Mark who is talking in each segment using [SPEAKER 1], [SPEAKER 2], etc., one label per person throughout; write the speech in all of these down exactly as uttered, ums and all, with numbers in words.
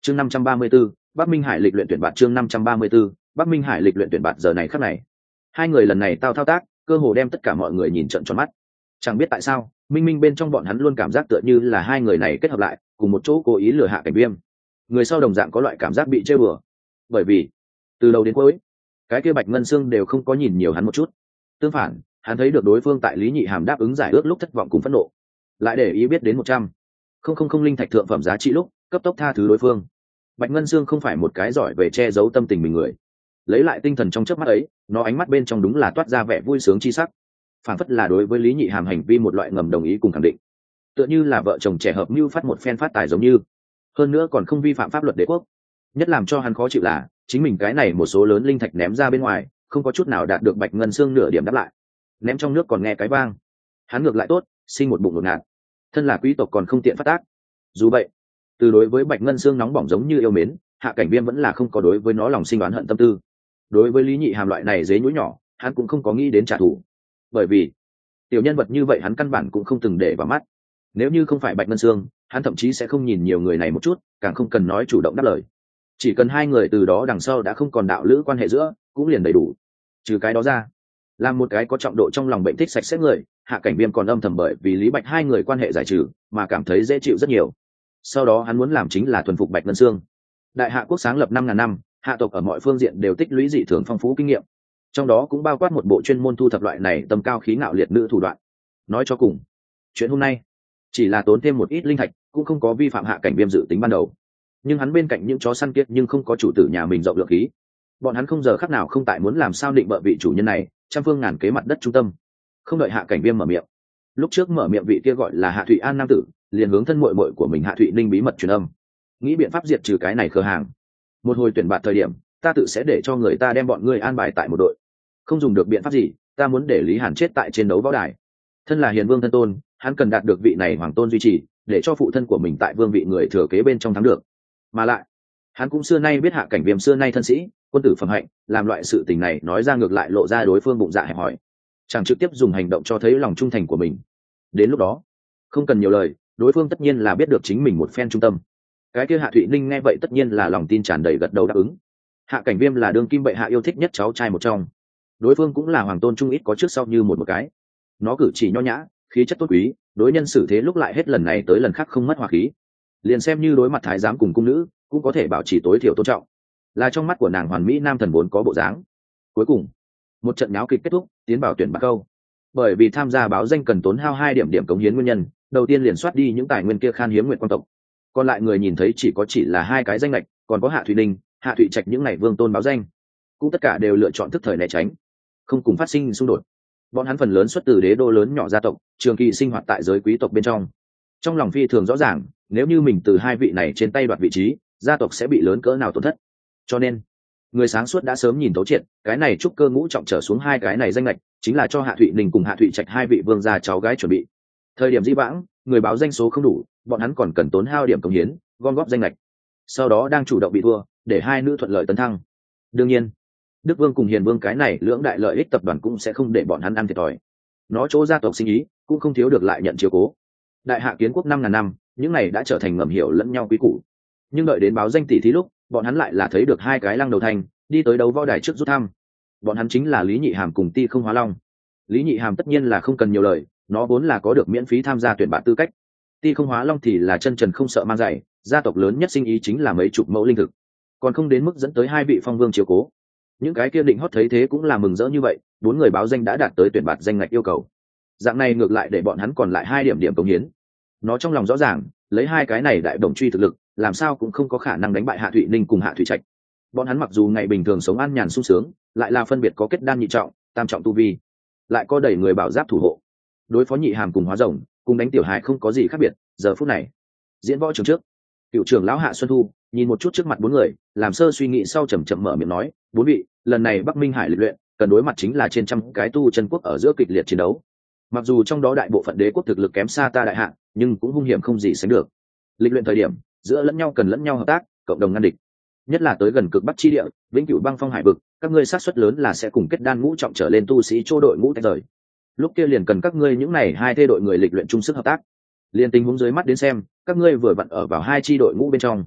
[SPEAKER 1] chương năm trăm ba mươi 534, Bắc Minh Hải lịch luyện tuyển bạt chương năm trăm ba mươi 534, Bắc Minh Hải lịch luyện tuyển bạt giờ này khắc này. Hai người lần này tao thao tác, cơ hồ đem tất cả mọi người nhìn trợn tròn mắt. Chẳng biết tại sao, minh minh bên trong bọn hắn luôn cảm giác tựa như là hai người này kết hợp lại, cùng một chỗ cố ý lừa Hạ Cảnh Viêm. Người sau đồng dạng có loại cảm giác bị chơi bừa. Bởi vì, từ đầu đến cuối, cái kia Bạch Ngân Xương đều không có nhìn nhiều hắn một chút. Tương phản, hắn thấy được đối phương tại Lý Nhị Hàm đáp ứng giải ước lúc thất vọng cùng phẫn nộ, lại để ý biết đến một trăm không không không linh thạch thượng phẩm giá trị lúc cấp tốc tha thứ đối phương. Bạch Ngân Xương không phải một cái giỏi về che giấu tâm tình mình người, lấy lại tinh thần trong chớp mắt ấy, nó ánh mắt bên trong đúng là toát ra vẻ vui sướng chi sắc, phản phất là đối với Lý Nhị Hàm hành vi một loại ngầm đồng ý cùng khẳng định, tựa như là vợ chồng trẻ hợp mưu phát một phen phát tài giống như, hơn nữa còn không vi phạm pháp luật đế quốc. Nhất làm cho hắn khó chịu là chính mình cái này một số lớn linh thạch ném ra bên ngoài, không có chút nào đạt được Bạch Ngân Xương nửa điểm đáp lại, ném trong nước còn nghe cái vang, hắn ngược lại tốt, sinh một bụng ngột ngạt, thân là quý tộc còn không tiện phát tác. Dù vậy, từ đối với Bạch Ngân Xương nóng bỏng giống như yêu mến, Hạ Cảnh Viêm vẫn là không có đối với nó lòng sinh đoán hận tâm tư. Đối với Lý Nhị Hàm loại này dế nhũi nhỏ, hắn cũng không có nghĩ đến trả thù, bởi vì tiểu nhân vật như vậy hắn căn bản cũng không từng để vào mắt. Nếu như không phải Bạch Ngân Xương, hắn thậm chí sẽ không nhìn nhiều người này một chút, càng không cần nói chủ động đáp lời. Chỉ cần hai người từ đó đằng sau đã không còn đạo lữ quan hệ giữa, cũng liền đầy đủ. Trừ cái đó ra, làm một cái có trọng độ trong lòng bệnh thích sạch sẽ người, Hạ Cảnh Viêm còn âm thầm bởi vì Lý Bạch hai người quan hệ giải trừ mà cảm thấy dễ chịu rất nhiều. Sau đó hắn muốn làm chính là thuần phục Bạch Ngân Xương. Đại Hạ quốc sáng lập năm ngàn năm, hạ tộc ở mọi phương diện đều tích lũy dị thường phong phú kinh nghiệm, trong đó cũng bao quát một bộ chuyên môn thu thập loại này tầm cao khí ngạo liệt nữ thủ đoạn. Nói cho cùng, chuyện hôm nay chỉ là tốn thêm một ít linh thạch, cũng không có vi phạm Hạ Cảnh Viêm dự tính ban đầu. Nhưng hắn bên cạnh những chó săn kiệt nhưng không có chủ tử nhà mình rộng lượng khí, bọn hắn không giờ khắc nào không tại muốn làm sao định bợ vị chủ nhân này, trăm phương ngàn kế mặt đất trung tâm. Không đợi Hạ Cảnh Viêm mở miệng, lúc trước mở miệng vị kia gọi là Hạ Thụy An nam tử liền hướng thân muội muội của mình Hạ Thụy Ninh bí mật truyền âm, nghĩ biện pháp diệt trừ cái này khờ hàng. Một hồi tuyển bạt thời điểm, ta tự sẽ để cho người ta đem bọn ngươi an bài tại một đội, không dùng được biện pháp gì, ta muốn để Lý Hàn chết tại trên đấu võ đài. Thân là hiền vương thân tôn, hắn cần đạt được vị này hoàng tôn duy trì, để cho phụ thân của mình tại vương vị người thừa kế bên trong thắng được. Mà lại, hắn cũng xưa nay biết Hạ Cảnh Viêm xưa nay thân sĩ, quân tử phẩm hạnh, làm loại sự tình này nói ra ngược lại lộ ra đối phương bụng dạ hẹp hòi, chẳng trực tiếp dùng hành động cho thấy lòng trung thành của mình. Đến lúc đó, không cần nhiều lời, đối phương tất nhiên là biết được chính mình một phen trung tâm. Cái kia Hạ Thụy Ninh nghe vậy tất nhiên là lòng tin tràn đầy gật đầu đáp ứng. Hạ Cảnh Viêm là đương kim bệ hạ yêu thích nhất cháu trai một trong, đối phương cũng là hoàng tôn trung ít có trước sau như một một cái. Nó cử chỉ nho nhã, khí chất tốt quý, đối nhân xử thế lúc lại hết lần này tới lần khác không mất hòa khí, liền xem như đối mặt thái giám cùng cung nữ cũng có thể bảo trì tối thiểu tôn trọng, là trong mắt của nàng hoàn mỹ nam thần vốn có bộ dáng. Cuối cùng, một trận náo kịch kết thúc, tiến vào tuyển bạt câu. Bởi vì tham gia báo danh cần tốn hao hai điểm điểm cống hiến nguyên nhân, đầu tiên liền soát đi những tài nguyên kia khan hiếm nguyện quan tộc, còn lại người nhìn thấy chỉ có chỉ là hai cái danh lệch, còn có Hạ Thụy Ninh, Hạ Thụy Trạch những ngày vương tôn báo danh, cũng tất cả đều lựa chọn thức thời né tránh, không cùng phát sinh xung đột. Bọn hắn phần lớn xuất từ đế đô lớn nhỏ gia tộc, trường kỳ sinh hoạt tại giới quý tộc bên trong, trong lòng phi thường rõ ràng, nếu như mình từ hai vị này trên tay đoạt vị trí, gia tộc sẽ bị lớn cỡ nào tổn thất. Cho nên, người sáng suốt đã sớm nhìn thấu triệt, cái này trúc cơ ngũ trọng trở xuống hai cái này danh lệch, chính là cho Hạ Thụy Ninh cùng Hạ Thụy Trạch hai vị vương gia cháu gái chuẩn bị. Thời điểm di vãng, người báo danh số không đủ, bọn hắn còn cần tốn hao điểm cống hiến, gom góp danh lệch. Sau đó đang chủ động bị thua, để hai nữ thuận lợi tấn thăng. Đương nhiên, Đức Vương cùng Hiền Vương cái này lưỡng đại lợi ích tập đoàn cũng sẽ không để bọn hắn ăn thiệt thòi. Nó chỗ gia tộc sinh ý cũng không thiếu được lại nhận chiếu cố. Đại Hạ kiến quốc năm ngàn năm, những này đã trở thành ngầm hiểu lẫn nhau quý củ. Nhưng đợi đến báo danh tỷ thí lúc, bọn hắn lại là thấy được hai cái lăng đầu thành đi tới đấu võ đài trước rút thăm. Bọn hắn chính là Lý Nhị Hàm cùng Ti Không Hóa Long. Lý Nhị Hàm tất nhiên là không cần nhiều lời, nó vốn là có được miễn phí tham gia tuyển bạt tư cách. Ti Không Hóa Long thì là chân trần không sợ mang giày, gia tộc lớn nhất sinh ý chính là mấy chục mẫu linh thực, còn không đến mức dẫn tới hai vị phong vương chiếu cố. Những cái kia định hót thấy thế cũng là mừng rỡ như vậy, bốn người báo danh đã đạt tới tuyển bạt danh ngạch yêu cầu. Dạng này ngược lại để bọn hắn còn lại hai điểm điểm cống hiến. Nó trong lòng rõ ràng, lấy hai cái này đại đồng truy thực lực, làm sao cũng không có khả năng đánh bại Hạ Thụy Ninh cùng Hạ Thụy Trạch. Bọn hắn mặc dù ngày bình thường sống an nhàn sung sướng, lại là phân biệt có kết đan nhị trọng, tam trọng tu vi, lại có đẩy người bảo giáp thủ hộ, đối phó Nhị Hàm cùng Hóa Rồng, cùng đánh Tiểu Hải không có gì khác biệt. Giờ phút này, diễn võ trường trước, cựu trưởng lão Hạ Xuân Thu nhìn một chút trước mặt bốn người, làm sơ suy nghĩ sau chậm chậm mở miệng nói: bốn vị, lần này Bắc Minh Hải lịch luyện cần đối mặt chính là trên trăm cái tu chân quốc ở giữa kịch liệt chiến đấu. Mặc dù trong đó đại bộ phận đế quốc thực lực kém xa ta Đại Hạ, nhưng cũng hung hiểm không gì sánh được. Lịch luyện thời điểm giữa lẫn nhau cần lẫn nhau hợp tác, cộng đồng ngăn địch. Nhất là tới gần cực bắc chi địa, vĩnh cửu băng phong hải vực, các ngươi sát suất lớn là sẽ cùng kết đan ngũ trọng trở lên tu sĩ chỗ đội ngũ tách rời. Lúc kia liền cần các ngươi những này hai thê đội người lịch luyện chung sức hợp tác. Liên tình huống dưới mắt đến xem, các ngươi vừa vặn ở vào hai chi đội ngũ bên trong.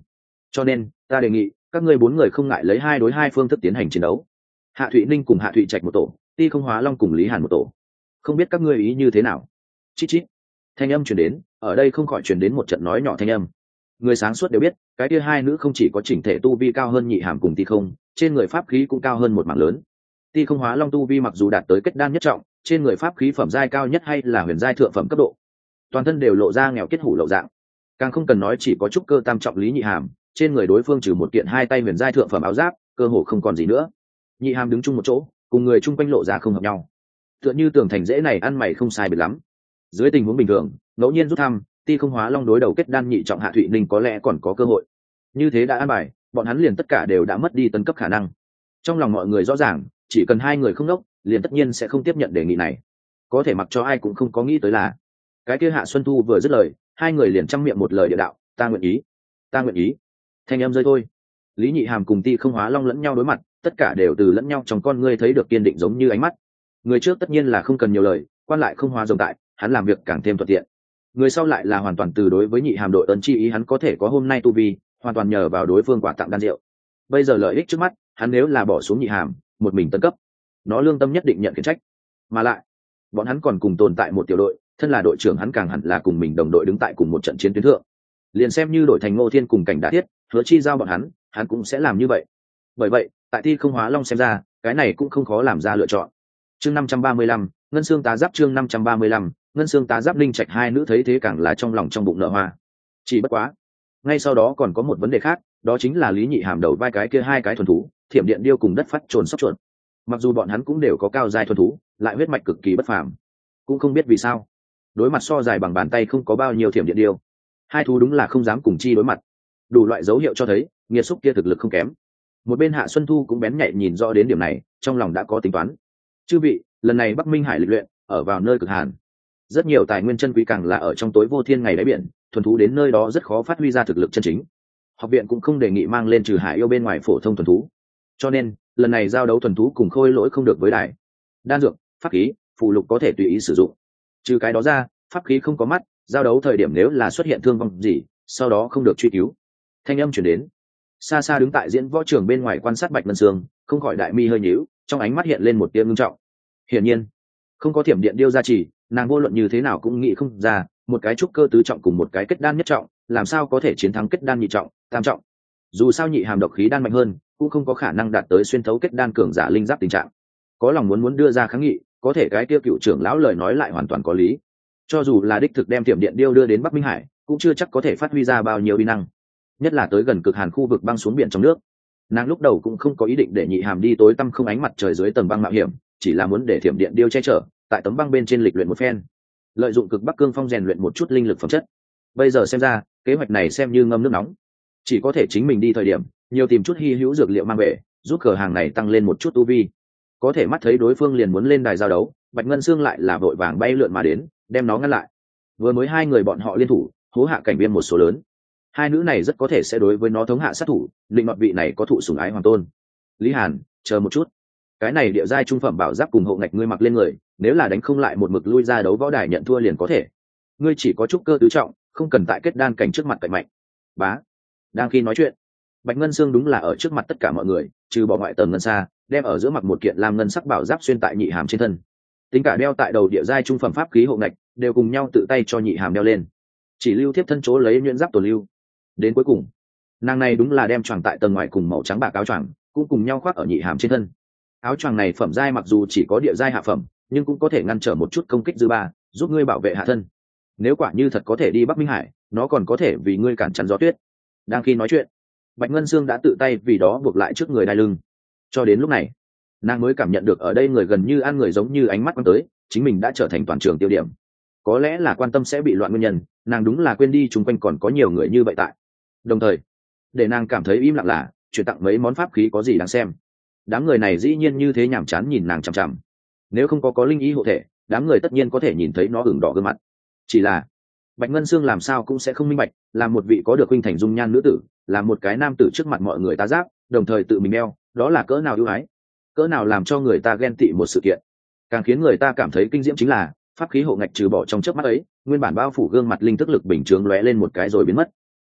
[SPEAKER 1] cho nên ta đề nghị các ngươi bốn người không ngại lấy hai đối hai phương thức tiến hành chiến đấu. Hạ Thụy Ninh cùng Hạ Thụy Trạch một tổ, Ti Không Hóa Long cùng Lý Hàn một tổ. Không biết các ngươi ý như thế nào? Chít chít. Thanh âm truyền đến, ở đây không khỏi truyền đến một trận nói nhỏ thanh âm. Người sáng suốt đều biết, cái kia hai nữ không chỉ có chỉnh thể tu vi cao hơn Nhị Hàm cùng Ti Không, trên người pháp khí cũng cao hơn một mảng lớn. Ti Không Hóa Long tu vi mặc dù đạt tới kết đan nhất trọng, trên người pháp khí phẩm giai cao nhất hay là huyền giai thượng phẩm cấp độ, toàn thân đều lộ ra nghèo kết hủ lậu dạng. Càng không cần nói chỉ có trúc cơ tam trọng Lý Nhị Hàm, trên người đối phương trừ một kiện hai tay huyền giai thượng phẩm áo giáp, cơ hồ không còn gì nữa. Nhị Hàm đứng chung một chỗ, cùng người chung quanh lộ ra không hợp nhau, tựa như tường thành dễ này ăn mày không sai biệt lắm. Dưới tình huống bình thường, ngẫu nhiên rút thăm, Ti Không Hóa Long đối đầu kết đan nhị trọng Hạ Thụy Ninh có lẽ còn có cơ hội. Như thế đã ăn bài, bọn hắn liền tất cả đều đã mất đi tấn cấp khả năng. Trong lòng mọi người rõ ràng, chỉ cần hai người không nốc, liền tất nhiên sẽ không tiếp nhận đề nghị này. Có thể mặc cho ai cũng không có nghĩ tới là, cái kia Hạ Xuân Thu vừa dứt lời, hai người liền trăm miệng một lời địa đạo, ta nguyện ý, ta nguyện ý. Thanh âm rơi thôi. Lý Nhị Hàm cùng Ti Không Hóa Long lẫn nhau đối mặt, tất cả đều từ lẫn nhau trong con ngươi thấy được kiên định giống như ánh mắt. Người trước tất nhiên là không cần nhiều lời, quan lại không hóa rồng tại, hắn làm việc càng thêm thuận tiện. Người sau lại là hoàn toàn từ đối với Nhị Hàm đội ơn chi ý, hắn có thể có hôm nay tu vi, hoàn toàn nhờ vào đối phương quả tặng đan rượu. Bây giờ lợi ích trước mắt, hắn nếu là bỏ xuống Nhị Hàm, một mình tấn cấp, nó lương tâm nhất định nhận khiển trách. Mà lại, bọn hắn còn cùng tồn tại một tiểu đội, thân là đội trưởng hắn càng hẳn là cùng mình đồng đội đứng tại cùng một trận chiến tuyến thượng. Liền xem như đổi thành Ngô Thiên cùng Cảnh Đả Thiết, Hứa Chi giao bọn hắn, hắn cũng sẽ làm như vậy. Bởi vậy, tại Ti Không Hóa Long xem ra, cái này cũng không khó làm ra lựa chọn. Chương năm trăm ba mươi lăm, Ngân Xương Tá Giáp chương năm trăm ba mươi lăm, Ngân Xương Tá Giáp Linh Trạch hai nữ thấy thế càng là trong lòng trong bụng nở hoa. Chỉ bất quá, ngay sau đó còn có một vấn đề khác, đó chính là Lý Nhị Hàm đầu vai cái kia hai cái thuần thú, Thiểm Điện Điêu cùng Đất Phát Trồn Sóc Chuột. Mặc dù bọn hắn cũng đều có cao giai thuần thú, lại huyết mạch cực kỳ bất phàm, cũng không biết vì sao, đối mặt so dài bằng bàn tay không có bao nhiêu Thiểm Điện Điêu, hai thú đúng là không dám cùng chi đối mặt. Đủ loại dấu hiệu cho thấy, nghiệt xúc kia thực lực không kém. Một bên Hạ Xuân Thu cũng bén nhạy nhìn rõ đến điểm này, trong lòng đã có tính toán. Chư vị, lần này Bắc Minh Hải lịch luyện ở vào nơi cực hàn, rất nhiều tài nguyên chân quý càng là ở trong tối vô thiên ngày đáy biển, thuần thú đến nơi đó rất khó phát huy ra thực lực chân chính. Học viện cũng không đề nghị mang lên trừ hải yêu bên ngoài phổ thông thuần thú, cho nên lần này giao đấu thuần thú cùng khôi lỗi không được với đài. Đan dược, pháp khí, phụ lục có thể tùy ý sử dụng. Trừ cái đó ra, pháp khí không có mắt, giao đấu thời điểm nếu là xuất hiện thương vong gì, sau đó không được truy cứu. Thanh âm chuyển đến, xa xa đứng tại diễn võ trường bên ngoài quan sát Bạch Ngân Sương, không khỏi đại mi hơi nhíu, trong ánh mắt hiện lên một tia ngưng trọng. Hiển nhiên, không có Thiểm Điện Điêu gia trì, nàng vô luận như thế nào cũng nghĩ không ra, một cái trúc cơ tứ trọng cùng một cái kết đan nhất trọng, làm sao có thể chiến thắng kết đan nhị trọng, tam trọng. Dù sao Nhị Hàm độc khí đan mạnh hơn, cũng không có khả năng đạt tới xuyên thấu kết đan cường giả linh giáp tình trạng. Có lòng muốn muốn đưa ra kháng nghị, có thể cái kia cựu trưởng lão lời nói lại hoàn toàn có lý. Cho dù là đích thực đem Thiểm Điện Điêu đưa đến Bắc Minh Hải, cũng chưa chắc có thể phát huy ra bao nhiêu uy năng. Nhất là tới gần cực hàn khu vực băng xuống biển trong nước, nàng lúc đầu cũng không có ý định để Nhị Hàm đi tối tăm không ánh mặt trời dưới tầng băng mạo hiểm, chỉ là muốn để Thiểm Điện Điêu che chở, tại tấm băng bên trên lịch luyện một phen, lợi dụng cực bắc cương phong rèn luyện một chút linh lực phẩm chất. Bây giờ xem ra, kế hoạch này xem như ngâm nước nóng, chỉ có thể chính mình đi thời điểm, nhiều tìm chút hy hữu dược liệu mang về, giúp cửa hàng này tăng lên một chút tu vi. Có thể mắt thấy đối phương liền muốn lên đài giao đấu, Bạch Ngân Sương lại là vội vàng bay lượn mà đến, đem nó ngăn lại. Vừa mới hai người bọn họ liên thủ, hố hạ cảnh viêm một số lớn. Hai nữ này rất có thể sẽ đối với nó thống hạ sát thủ, định mọt vị này có thụ sủng ái hoàng tôn. Lý Hàn, chờ một chút, cái này địa giai trung phẩm bảo giáp cùng hộ ngạch ngươi mặc lên người, nếu là đánh không lại một mực lui ra đấu võ đài nhận thua liền có thể. Ngươi chỉ có trúc cơ tứ trọng, không cần tại kết đan cảnh trước mặt cạnh mạnh. Bá. Đang khi nói chuyện, Bạch Ngân Sương đúng là ở trước mặt tất cả mọi người, trừ bỏ ngoại tầng ngân xa, đem ở giữa mặc một kiện lam ngân sắc bảo giáp xuyên tại Nhị Hàm trên thân. Tính cả đeo tại đầu địa giai trung phẩm pháp khí hộ ngạch, đều cùng nhau tự tay cho Nhị Hàm đeo lên. Chỉ lưu tiếp thân chỗ lấy nhuyễn giáp tổ lưu. Đến cuối cùng, nàng này đúng là đem choàng tại tầng ngoài cùng màu trắng bạc áo choàng, cũng cùng nhau khoác ở Nhị Hàm trên thân. Áo choàng này phẩm giai mặc dù chỉ có địa giai hạ phẩm, nhưng cũng có thể ngăn trở một chút công kích dư ba, giúp ngươi bảo vệ hạ thân. Nếu quả như thật có thể đi Bắc Minh Hải, nó còn có thể vì ngươi cản chắn gió tuyết. Đang khi nói chuyện, Bạch Ngân Sương đã tự tay vì đó buộc lại trước người đai lưng. Cho đến lúc này, nàng mới cảm nhận được ở đây người gần như ăn người giống như ánh mắt quan tới, chính mình đã trở thành toàn trường tiêu điểm. Có lẽ là quan tâm sẽ bị loạn nguyên nhân, nàng đúng là quên đi chung quanh còn có nhiều người như vậy tại. Đồng thời, để nàng cảm thấy im lặng là, chuyển tặng mấy món pháp khí có gì đáng xem. Đám người này dĩ nhiên như thế nhàm chán nhìn nàng chằm chằm. Nếu không có có linh ý hộ thể, đám người tất nhiên có thể nhìn thấy nó ửng đỏ gương mặt. Chỉ là Bạch Ngân Sương làm sao cũng sẽ không minh bạch, là một vị có được huynh thành dung nhan nữ tử, là một cái nam tử trước mặt mọi người ta giáp, đồng thời tự mình đeo, đó là cỡ nào ưu ái, cỡ nào làm cho người ta ghen tị một sự kiện. Càng khiến người ta cảm thấy kinh diễm chính là, pháp khí hộ ngạch trừ bỏ trong chớp mắt ấy, nguyên bản bao phủ gương mặt linh thức lực bình chướng lóe lên một cái rồi biến mất.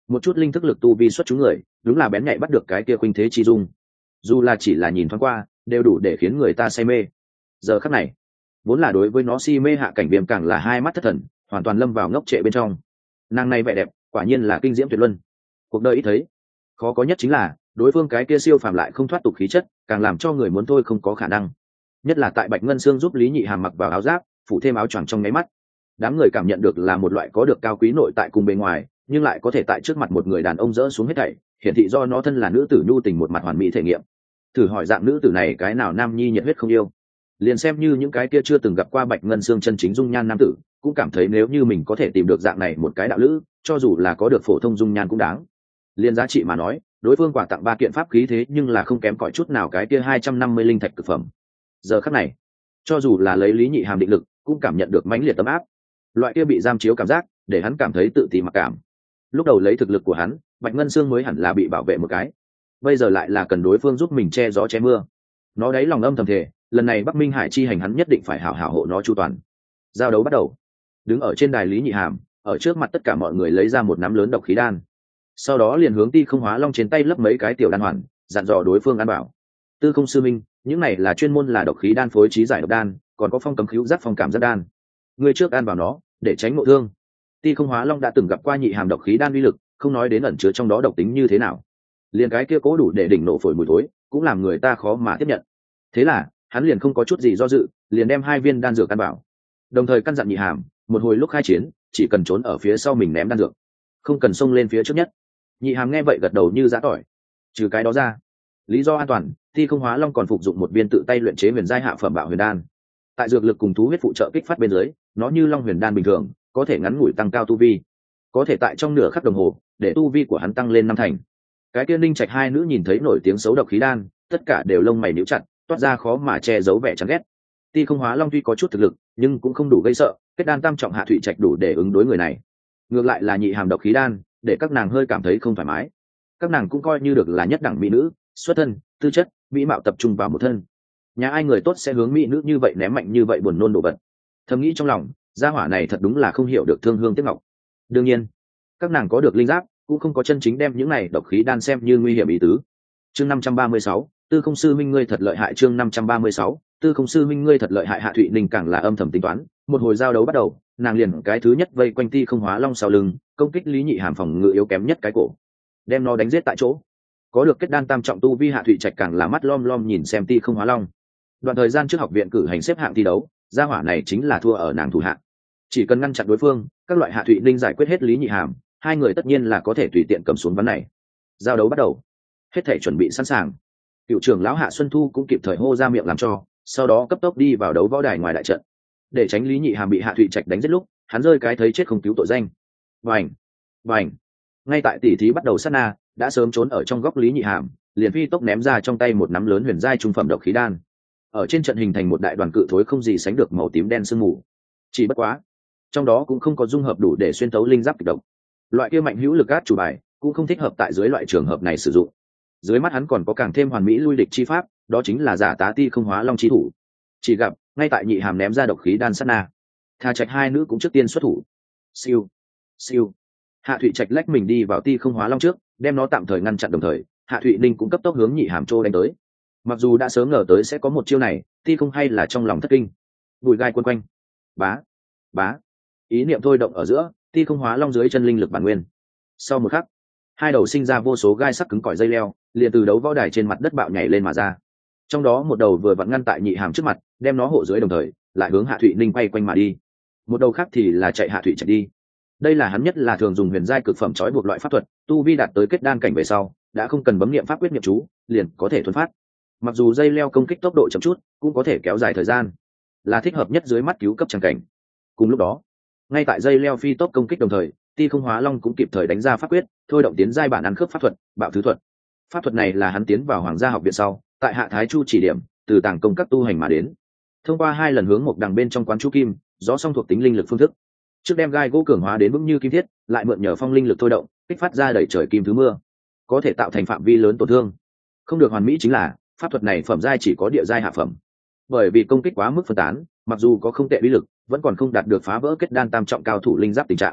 [SPEAKER 1] một chút linh thức lực tu vi xuất chúng người đúng là bén nhạy bắt được cái kia khuynh thế chi dung, dù là chỉ là nhìn thoáng qua đều đủ để khiến người ta say mê. Giờ khắc này vốn là đối với nó si mê Hạ Cảnh Viêm càng là hai mắt thất thần, hoàn toàn lâm vào ngốc trệ bên trong. Nàng này vẻ đẹp quả nhiên là kinh diễm tuyệt luân, cuộc đời ít thấy. Khó có nhất chính là đối phương cái kia siêu phàm lại không thoát tục khí chất, càng làm cho người muốn thôi không có khả năng. Nhất là tại Bạch Ngân Sương giúp Lý Nhị Hàm mặc vào áo giáp, phủ thêm áo choàng trong nháy mắt, đám người cảm nhận được là một loại có được cao quý nội tại cùng bề ngoài, nhưng lại có thể tại trước mặt một người đàn ông dỡ xuống hết thảy, hiển thị do nó thân là nữ tử nhu tình một mặt hoàn mỹ thể nghiệm. Thử hỏi dạng nữ tử này cái nào nam nhi nhiệt huyết không yêu? Liền xem như những cái kia chưa từng gặp qua Bạch Ngân Sương chân chính dung nhan nam tử, cũng cảm thấy nếu như mình có thể tìm được dạng này một cái đạo lữ, cho dù là có được phổ thông dung nhan cũng đáng. Liên giá trị mà nói, đối phương quả tặng ba kiện pháp khí thế nhưng là không kém cỏi chút nào cái kia hai trăm năm mươi linh thạch cực phẩm. Giờ khắc này, cho dù là lấy Lý Nhị Hàm định lực, cũng cảm nhận được mãnh liệt tấm áp. Loại kia bị giam chiếu cảm giác, để hắn cảm thấy tự ti mặc cảm. Lúc đầu lấy thực lực của hắn, Bạch Ngân Sương mới hẳn là bị bảo vệ một cái, bây giờ lại là cần đối phương giúp mình che gió che mưa. Nó đáy lòng âm thầm thề, lần này Bắc Minh Hải chi hành hắn nhất định phải hảo hảo hộ nó chu toàn. Giao đấu bắt đầu. Đứng ở trên đài Lý Nhị Hàm, ở trước mặt tất cả mọi người lấy ra một nắm lớn độc khí đan, sau đó liền hướng Ti Không Hóa Long trên tay lấp mấy cái tiểu đan hoàn, dặn dò đối phương ăn bảo. Tư Không sư minh, những này là chuyên môn là độc khí đan phối trí giải độc đan, còn có phong cấm khứu giác phong cảm giác đan, ngươi trước ăn vào nó để tránh ngộ thương. Ti Không Hóa Long đã từng gặp qua Nhị Hàm độc khí đan uy lực, không nói đến ẩn chứa trong đó độc tính như thế nào, liền cái kia cố đủ để đỉnh nổ phổi mùi thối cũng làm người ta khó mà tiếp nhận. Thế là hắn liền không có chút gì do dự, liền đem hai viên đan dược ăn vào, đồng thời căn dặn Nhị Hàm một hồi lúc khai chiến chỉ cần trốn ở phía sau mình ném đan dược, không cần xông lên phía trước nhất. Nhị Hàm nghe vậy gật đầu như giã tỏi. Trừ cái đó ra, lý do an toàn, Ti Không Hóa Long còn phục dụng một viên tự tay luyện chế huyền giai hạ phẩm bạo huyền đan. Tại dược lực cùng thú huyết phụ trợ kích phát bên dưới, nó như long huyền đan bình thường, có thể ngắn ngủi tăng cao tu vi, có thể tại trong nửa khắc đồng hồ để tu vi của hắn tăng lên năm thành. Cái kia Ninh Trạch hai nữ nhìn thấy nổi tiếng xấu độc khí đan, tất cả đều lông mày níu chặt, toát ra khó mà che giấu vẻ chán ghét. Ti Không Hóa Long tuy có chút thực lực, nhưng cũng không đủ gây sợ, kết đan tam trọng Hạ Thụy Trạch đủ để ứng đối người này. Ngược lại là Nhị Hàm độc khí đan, để các nàng hơi cảm thấy không thoải mái. Các nàng cũng coi như được là nhất đẳng mỹ nữ, xuất thân, tư chất, mỹ mạo tập trung vào một thân. Nhà ai người tốt sẽ hướng mỹ nữ như vậy ném mạnh như vậy buồn nôn đồ vật. Thầm nghĩ trong lòng, gia hỏa này thật đúng là không hiểu được thương hương tiếc ngọc. Đương nhiên, các nàng có được linh giáp, cũng không có chân chính đem những này độc khí đan xem như nguy hiểm ý tứ. Chương năm trăm ba mươi sáu, Tư Không sư minh ngươi thật lợi hại. Chương năm trăm ba mươi sáu, Tư Không sư minh ngươi thật lợi hại. Hạ Thụy Ninh càng là âm thầm tính toán, một hồi giao đấu bắt đầu, nàng liền cái thứ nhất vây quanh Ti Không Hóa Long sau lưng, công kích Lý Nhị Hàm phòng ngự yếu kém nhất cái cổ, đem nó đánh giết tại chỗ. Có được kết đan tam trọng tu vi Hạ Thụy Trạch càng là mắt lom lom nhìn xem Ti Không Hóa Long. Đoạn thời gian trước học viện cử hành xếp hạng thi đấu, gia hỏa này chính là thua ở nàng thủ hạng. Chỉ cần ngăn chặn đối phương, các loại Hạ Thụy Ninh giải quyết hết Lý Nhị Hàm, hai người tất nhiên là có thể tùy tiện cầm xuống ván này. Giao đấu bắt đầu, hết thể chuẩn bị sẵn sàng. Cựu trưởng lão Hạ Xuân Thu cũng kịp thời hô ra miệng làm cho, sau đó cấp tốc đi vào đấu võ đài ngoài đại trận, để tránh Lý Nhị Hàm bị Hạ Thụy Trạch đánh giết lúc hắn rơi cái thấy chết không cứu tội danh. Vành, vành. Ngay tại tỷ thí bắt đầu sát na, đã sớm trốn ở trong góc Lý Nhị Hàm liền phi tốc ném ra trong tay một nắm lớn huyền giai trung phẩm độc khí đan, ở trên trận hình thành một đại đoàn cự thối không gì sánh được màu tím đen sương mù. Chỉ bất quá, trong đó cũng không có dung hợp đủ để xuyên tấu linh giáp kịch độc. Loại kia mạnh hữu lực át chủ bài cũng không thích hợp tại dưới loại trường hợp này sử dụng. Dưới mắt hắn còn có càng thêm hoàn mỹ lui địch chi pháp, đó chính là giả tá Ti Không Hóa Long chi thủ. Chỉ gặp ngay tại Nhị Hàm ném ra độc khí đan sát na, Tha Trạch hai nữ cũng trước tiên xuất thủ. Siêu, siêu. Hạ Thụy Trạch lách mình đi vào Ti Không Hóa Long trước, đem nó tạm thời ngăn chặn, đồng thời Hạ Thụy Ninh cũng cấp tốc hướng Nhị Hàm trô đánh tới. Mặc dù đã sớm ngờ tới sẽ có một chiêu này, Ti Không hay là trong lòng thất kinh. Bùi gai quân quanh, bá, bá. Ý niệm thôi động ở giữa, Ti Không Hóa Long dưới chân linh lực bản nguyên. Sau một khắc, hai đầu sinh ra vô số gai sắc cứng cỏi dây leo, liền từ đấu võ đài trên mặt đất bạo nhảy lên mà ra. Trong đó một đầu vừa vặn ngăn tại Nhị Hàm trước mặt, đem nó hộ dưới, đồng thời lại hướng Hạ Thụy Ninh quay quanh mà đi. Một đầu khác thì là chạy Hạ Thụy Trạch đi. Đây là hắn nhất là thường dùng huyền giai cực phẩm trói buộc loại pháp thuật, tu vi đạt tới kết đan cảnh về sau, đã không cần bấm niệm pháp quyết niệm chú, liền có thể thuần phát. Mặc dù dây leo công kích tốc độ chậm chút, cũng có thể kéo dài thời gian, là thích hợp nhất dưới mắt cứu cấp tràng cảnh. Cùng lúc đó, ngay tại dây leo phi tốc công kích đồng thời, Ti Không Hóa Long cũng kịp thời đánh ra pháp quyết, thôi động tiến giai bản ăn khớp pháp thuật, bạo thứ thuật. Pháp thuật này là hắn tiến vào Hoàng gia học viện sau, tại Hạ Thái Chu chỉ điểm, từ tàng công các tu hành mà đến. Thông qua hai lần hướng một đằng bên trong quán chú kim, rõ song thuộc tính linh lực phương thức. Trước đem gai gỗ cường hóa đến vững như kim thiết, lại mượn nhờ phong linh lực thôi động, kích phát ra đẩy trời kim thứ mưa, có thể tạo thành phạm vi lớn tổn thương. Không được hoàn mỹ chính là, pháp thuật này phẩm giai chỉ có địa giai hạ phẩm. Bởi vì công kích quá mức phân tán, mặc dù có không tệ uy lực, vẫn còn không đạt được phá vỡ kết đan tam trọng cao thủ linh giáp tình trạng.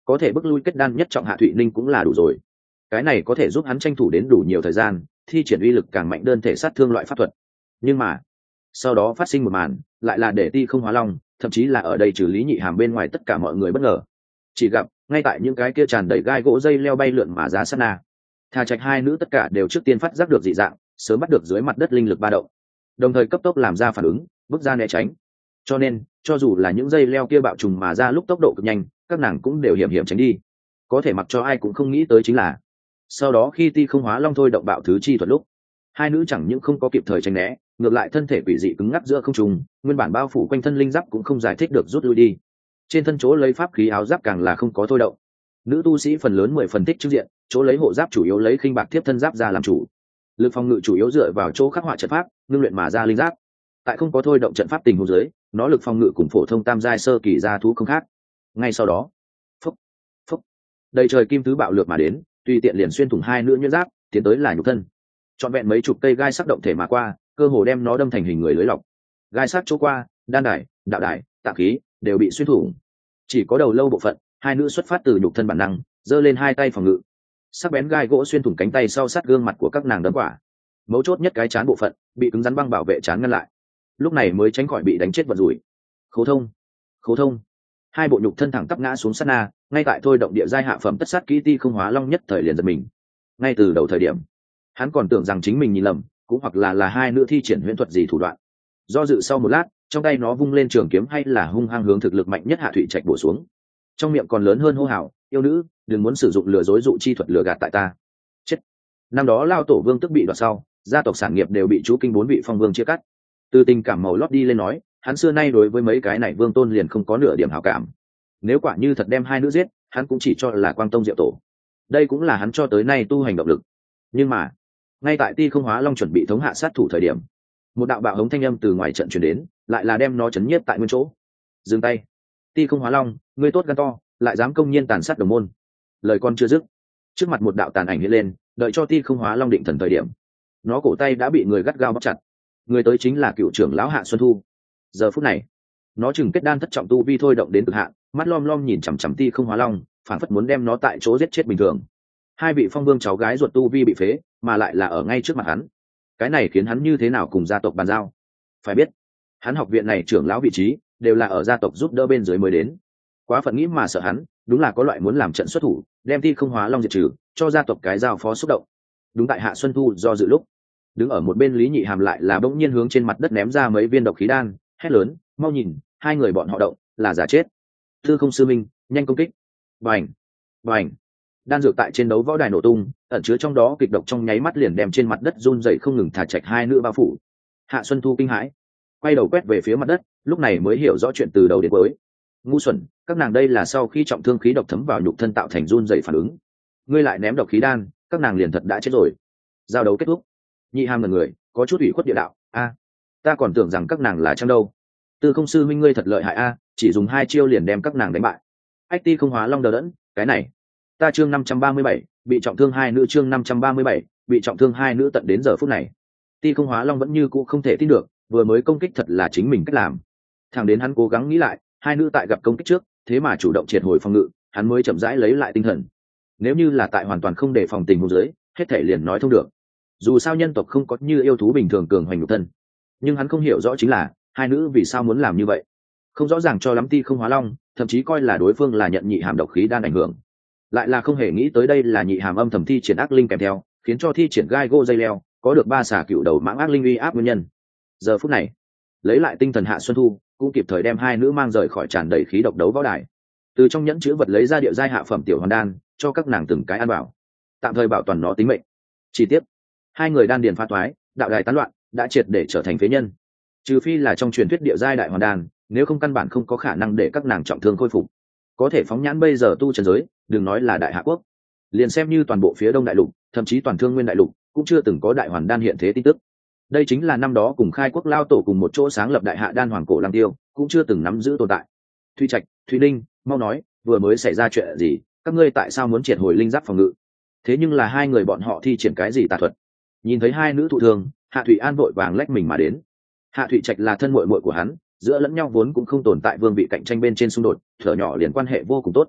[SPEAKER 1] có thể bước lui kết đan nhất trọng Hạ Thụy Ninh cũng là đủ rồi. Cái này có thể giúp hắn tranh thủ đến đủ nhiều thời gian, thi triển uy lực càng mạnh đơn thể sát thương loại pháp thuật. Nhưng mà sau đó phát sinh một màn, lại là để Ti Không Hóa Long, thậm chí là ở đây trừ Lý Nhị Hàm bên ngoài tất cả mọi người bất ngờ. Chỉ gặp ngay tại những cái kia tràn đầy gai gỗ dây leo bay lượn mà ra sát na, Thà Trạch hai nữ tất cả đều trước tiên phát giác được dị dạng, sớm bắt được dưới mặt đất linh lực ba động, đồng thời cấp tốc làm ra phản ứng, bước ra né tránh. Cho nên cho dù là những dây leo kia bạo trùng mà ra lúc tốc độ cực nhanh, các nàng cũng đều hiểm hiểm tránh đi. Có thể mặc cho ai cũng không nghĩ tới chính là, sau đó khi Ti Không Hóa Long thôi động bạo thứ chi thuật lúc, hai nữ chẳng những không có kịp thời tránh né, ngược lại thân thể quỷ dị cứng ngắc giữa không trung, nguyên bản bao phủ quanh thân linh giáp cũng không giải thích được rút lui đi. Trên thân chỗ lấy pháp khí áo giáp càng là không có thôi động. Nữ tu sĩ phần lớn mười phần thích trước diện, chỗ lấy hộ giáp chủ yếu lấy khinh bạc tiếp thân giáp ra làm chủ. Lực phòng ngự chủ yếu dựa vào chỗ khắc họa trận pháp, ngưng luyện mà ra linh giáp. Tại không có thôi động trận pháp tình huống dưới, nó lực phòng ngự cùng phổ thông tam giai sơ kỳ gia thú không khác. Ngay sau đó, phốc, phốc, đầy trời kim tứ bạo lược mà đến, tùy tiện liền xuyên thủng hai nữ nhuyễn giáp, tiến tới là nhục thân. Trọn vẹn mấy chục cây gai sắc động thể mà qua, cơ hồ đem nó đâm thành hình người lưới lọc. Gai sắc chỗ qua, đan đài, đạo đài, tạng khí đều bị xuyên thủng. Chỉ có đầu lâu bộ phận, hai nữ xuất phát từ nhục thân bản năng, giơ lên hai tay phòng ngự. Sắc bén gai gỗ xuyên thủng cánh tay sau sát gương mặt của các nàng đấm quả. Mấu chốt nhất cái chán bộ phận bị cứng rắn băng bảo vệ chán ngăn lại, lúc này mới tránh khỏi bị đánh chết vật rủi. Khấu thông, khấu thông. Hai bộ nhục thân thẳng tắp ngã xuống sát na, ngay tại thôi động địa giai hạ phẩm tất sát kỹ Ti Không Hóa Long nhất thời liền giật mình. Ngay từ đầu thời điểm, hắn còn tưởng rằng chính mình nhìn lầm, cũng hoặc là là hai nữ thi triển huyễn thuật gì thủ đoạn. Do dự sau một lát, trong tay nó vung lên trường kiếm hay là hung hăng hướng thực lực mạnh nhất Hạ Thụy Trạch bổ xuống. Trong miệng còn lớn hơn hô hào, yêu nữ, đừng muốn sử dụng lừa dối dụ chi thuật lừa gạt tại ta. Chết. Năm đó Lao Tổ Vương tức bị đoạt sau, gia tộc sản nghiệp đều bị chú kinh bốn vị phong vương chia cắt. Từ tình cảm màu lót đi lên nói, hắn xưa nay đối với mấy cái này vương tôn liền không có nửa điểm hảo cảm. Nếu quả như thật đem hai nữ giết, hắn cũng chỉ cho là Quang Tông Diệu Tổ. Đây cũng là hắn cho tới nay tu hành động lực. Nhưng mà ngay tại Ti Không Hóa Long chuẩn bị thống hạ sát thủ thời điểm, một đạo bạo hống thanh âm từ ngoài trận truyền đến, lại là đem nó chấn nhiếp tại nguyên chỗ. Dừng tay. Ti Không Hóa Long, ngươi tốt gan to, lại dám công nhiên tàn sát đồng môn. Lời con chưa dứt, trước mặt một đạo tàn ảnh hiện lên, đợi cho Ti Không Hóa Long định thần thời điểm, nó cổ tay đã bị người gắt gao bóp chặt. Người tới chính là cựu trưởng lão Hạ Xuân Thu. Giờ phút này, nó chừng kết đan thất trọng tu vi thôi động đến cực hạn, mắt lom lom nhìn chằm chằm Ti Không Hóa Long, phản phất muốn đem nó tại chỗ giết chết bình thường. Hai vị phong vương cháu gái ruột tu vi bị phế, mà lại là ở ngay trước mặt hắn. Cái này khiến hắn như thế nào cùng gia tộc bàn giao? Phải biết, hắn học viện này trưởng lão vị trí đều là ở gia tộc giúp đỡ bên dưới mới đến. Quá phận nghĩ mà sợ hắn, đúng là có loại muốn làm trận xuất thủ, đem Ti Không Hóa Long diệt trừ, cho gia tộc cái giao phó xúc động. Đúng tại Hạ Xuân Thu do dự lúc, đứng ở một bên Lý Nhị Hàm lại là bỗng nhiên hướng trên mặt đất ném ra mấy viên độc khí đan, hét lớn, mau nhìn, hai người bọn họ động, là giả chết. Tư Không sư minh, nhanh công kích. Bành, bành. Đan dược tại trên đấu võ đài nổ tung, ẩn chứa trong đó kịch độc trong nháy mắt liền đem trên mặt đất run rẩy không ngừng Thà Trạch hai nữ bao phủ. Hạ Xuân Thu kinh hãi, quay đầu quét về phía mặt đất, lúc này mới hiểu rõ chuyện từ đầu đến cuối. Ngu xuẩn, các nàng đây là sau khi trọng thương khí độc thấm vào nhục thân tạo thành run rẩy phản ứng. Ngươi lại ném độc khí đan, các nàng liền thật đã chết rồi. Giao đấu kết thúc. Nhị Hàm ngẩn người, có chút ủy khuất địa đạo, a, ta còn tưởng rằng các nàng là trong đâu. Tư Không sư minh ngươi thật lợi hại a, chỉ dùng hai chiêu liền đem các nàng đánh bại. Ách Ti Không Hóa Long đờ đẫn, cái này, ta chương năm trăm ba mươi bảy, bị trọng thương hai nữ chương năm trăm ba mươi bảy, bị trọng thương hai nữ tận đến giờ phút này. Ti Không Hóa Long vẫn như cũ không thể tin được, vừa mới công kích thật là chính mình cách làm. Thẳng đến hắn cố gắng nghĩ lại, hai nữ tại gặp công kích trước, thế mà chủ động triệt hồi phòng ngự, hắn mới chậm rãi lấy lại tinh thần. Nếu như là tại hoàn toàn không đề phòng tình huống dưới, hết thể liền nói thông được. Dù sao nhân tộc không có như yêu thú bình thường cường hoành nhục thân, nhưng hắn không hiểu rõ chính là hai nữ vì sao muốn làm như vậy. Không rõ ràng cho lắm Ti Không Hóa Long, thậm chí coi là đối phương là nhận Nhị Hàm độc khí đan ảnh hưởng, lại là không hề nghĩ tới đây là Nhị Hàm âm thầm thi triển ác linh kèm theo, khiến cho thi triển gai gỗ dây leo có được ba xà cựu đầu mãng ác linh uy áp nguyên nhân. Giờ phút này, lấy lại tinh thần Hạ Xuân Thu cũng kịp thời đem hai nữ mang rời khỏi tràn đầy khí độc đấu võ đài, từ trong nhẫn chứa vật lấy ra địa giai hạ phẩm tiểu hoàn đan cho các nàng từng cái ăn bảo, tạm thời bảo toàn nó tính mệnh. Chi tiết, hai người đan điền phá toái, đạo đài tán loạn, đã triệt để trở thành phế nhân. Trừ phi là trong truyền thuyết địa giai đại hoàn đan, nếu không căn bản không có khả năng để các nàng trọng thương khôi phục. Có thể phóng nhãn bây giờ tu trần giới, đừng nói là đại hạ quốc, liền xem như toàn bộ phía đông đại lục, thậm chí toàn thương nguyên đại lục, cũng chưa từng có đại hoàn đan hiện thế tin tức. Đây chính là năm đó cùng khai quốc lao tổ cùng một chỗ sáng lập đại hạ đan hoàng cổ lăng tiêu, cũng chưa từng nắm giữ tồn tại. Thùy Trạch, Thùy Ninh, mau nói, vừa mới xảy ra chuyện gì? Các ngươi tại sao muốn triệt hồi linh giáp phòng ngự? Thế nhưng là hai người bọn họ thi triển cái gì tà thuật? Nhìn thấy hai nữ thụ thương, Hạ Thụy An vội vàng lách mình mà đến. Hạ Thụy Trạch là thân muội muội của hắn, giữa lẫn nhau vốn cũng không tồn tại vương vị cạnh tranh bên trên xung đột, thở nhỏ liền quan hệ vô cùng tốt.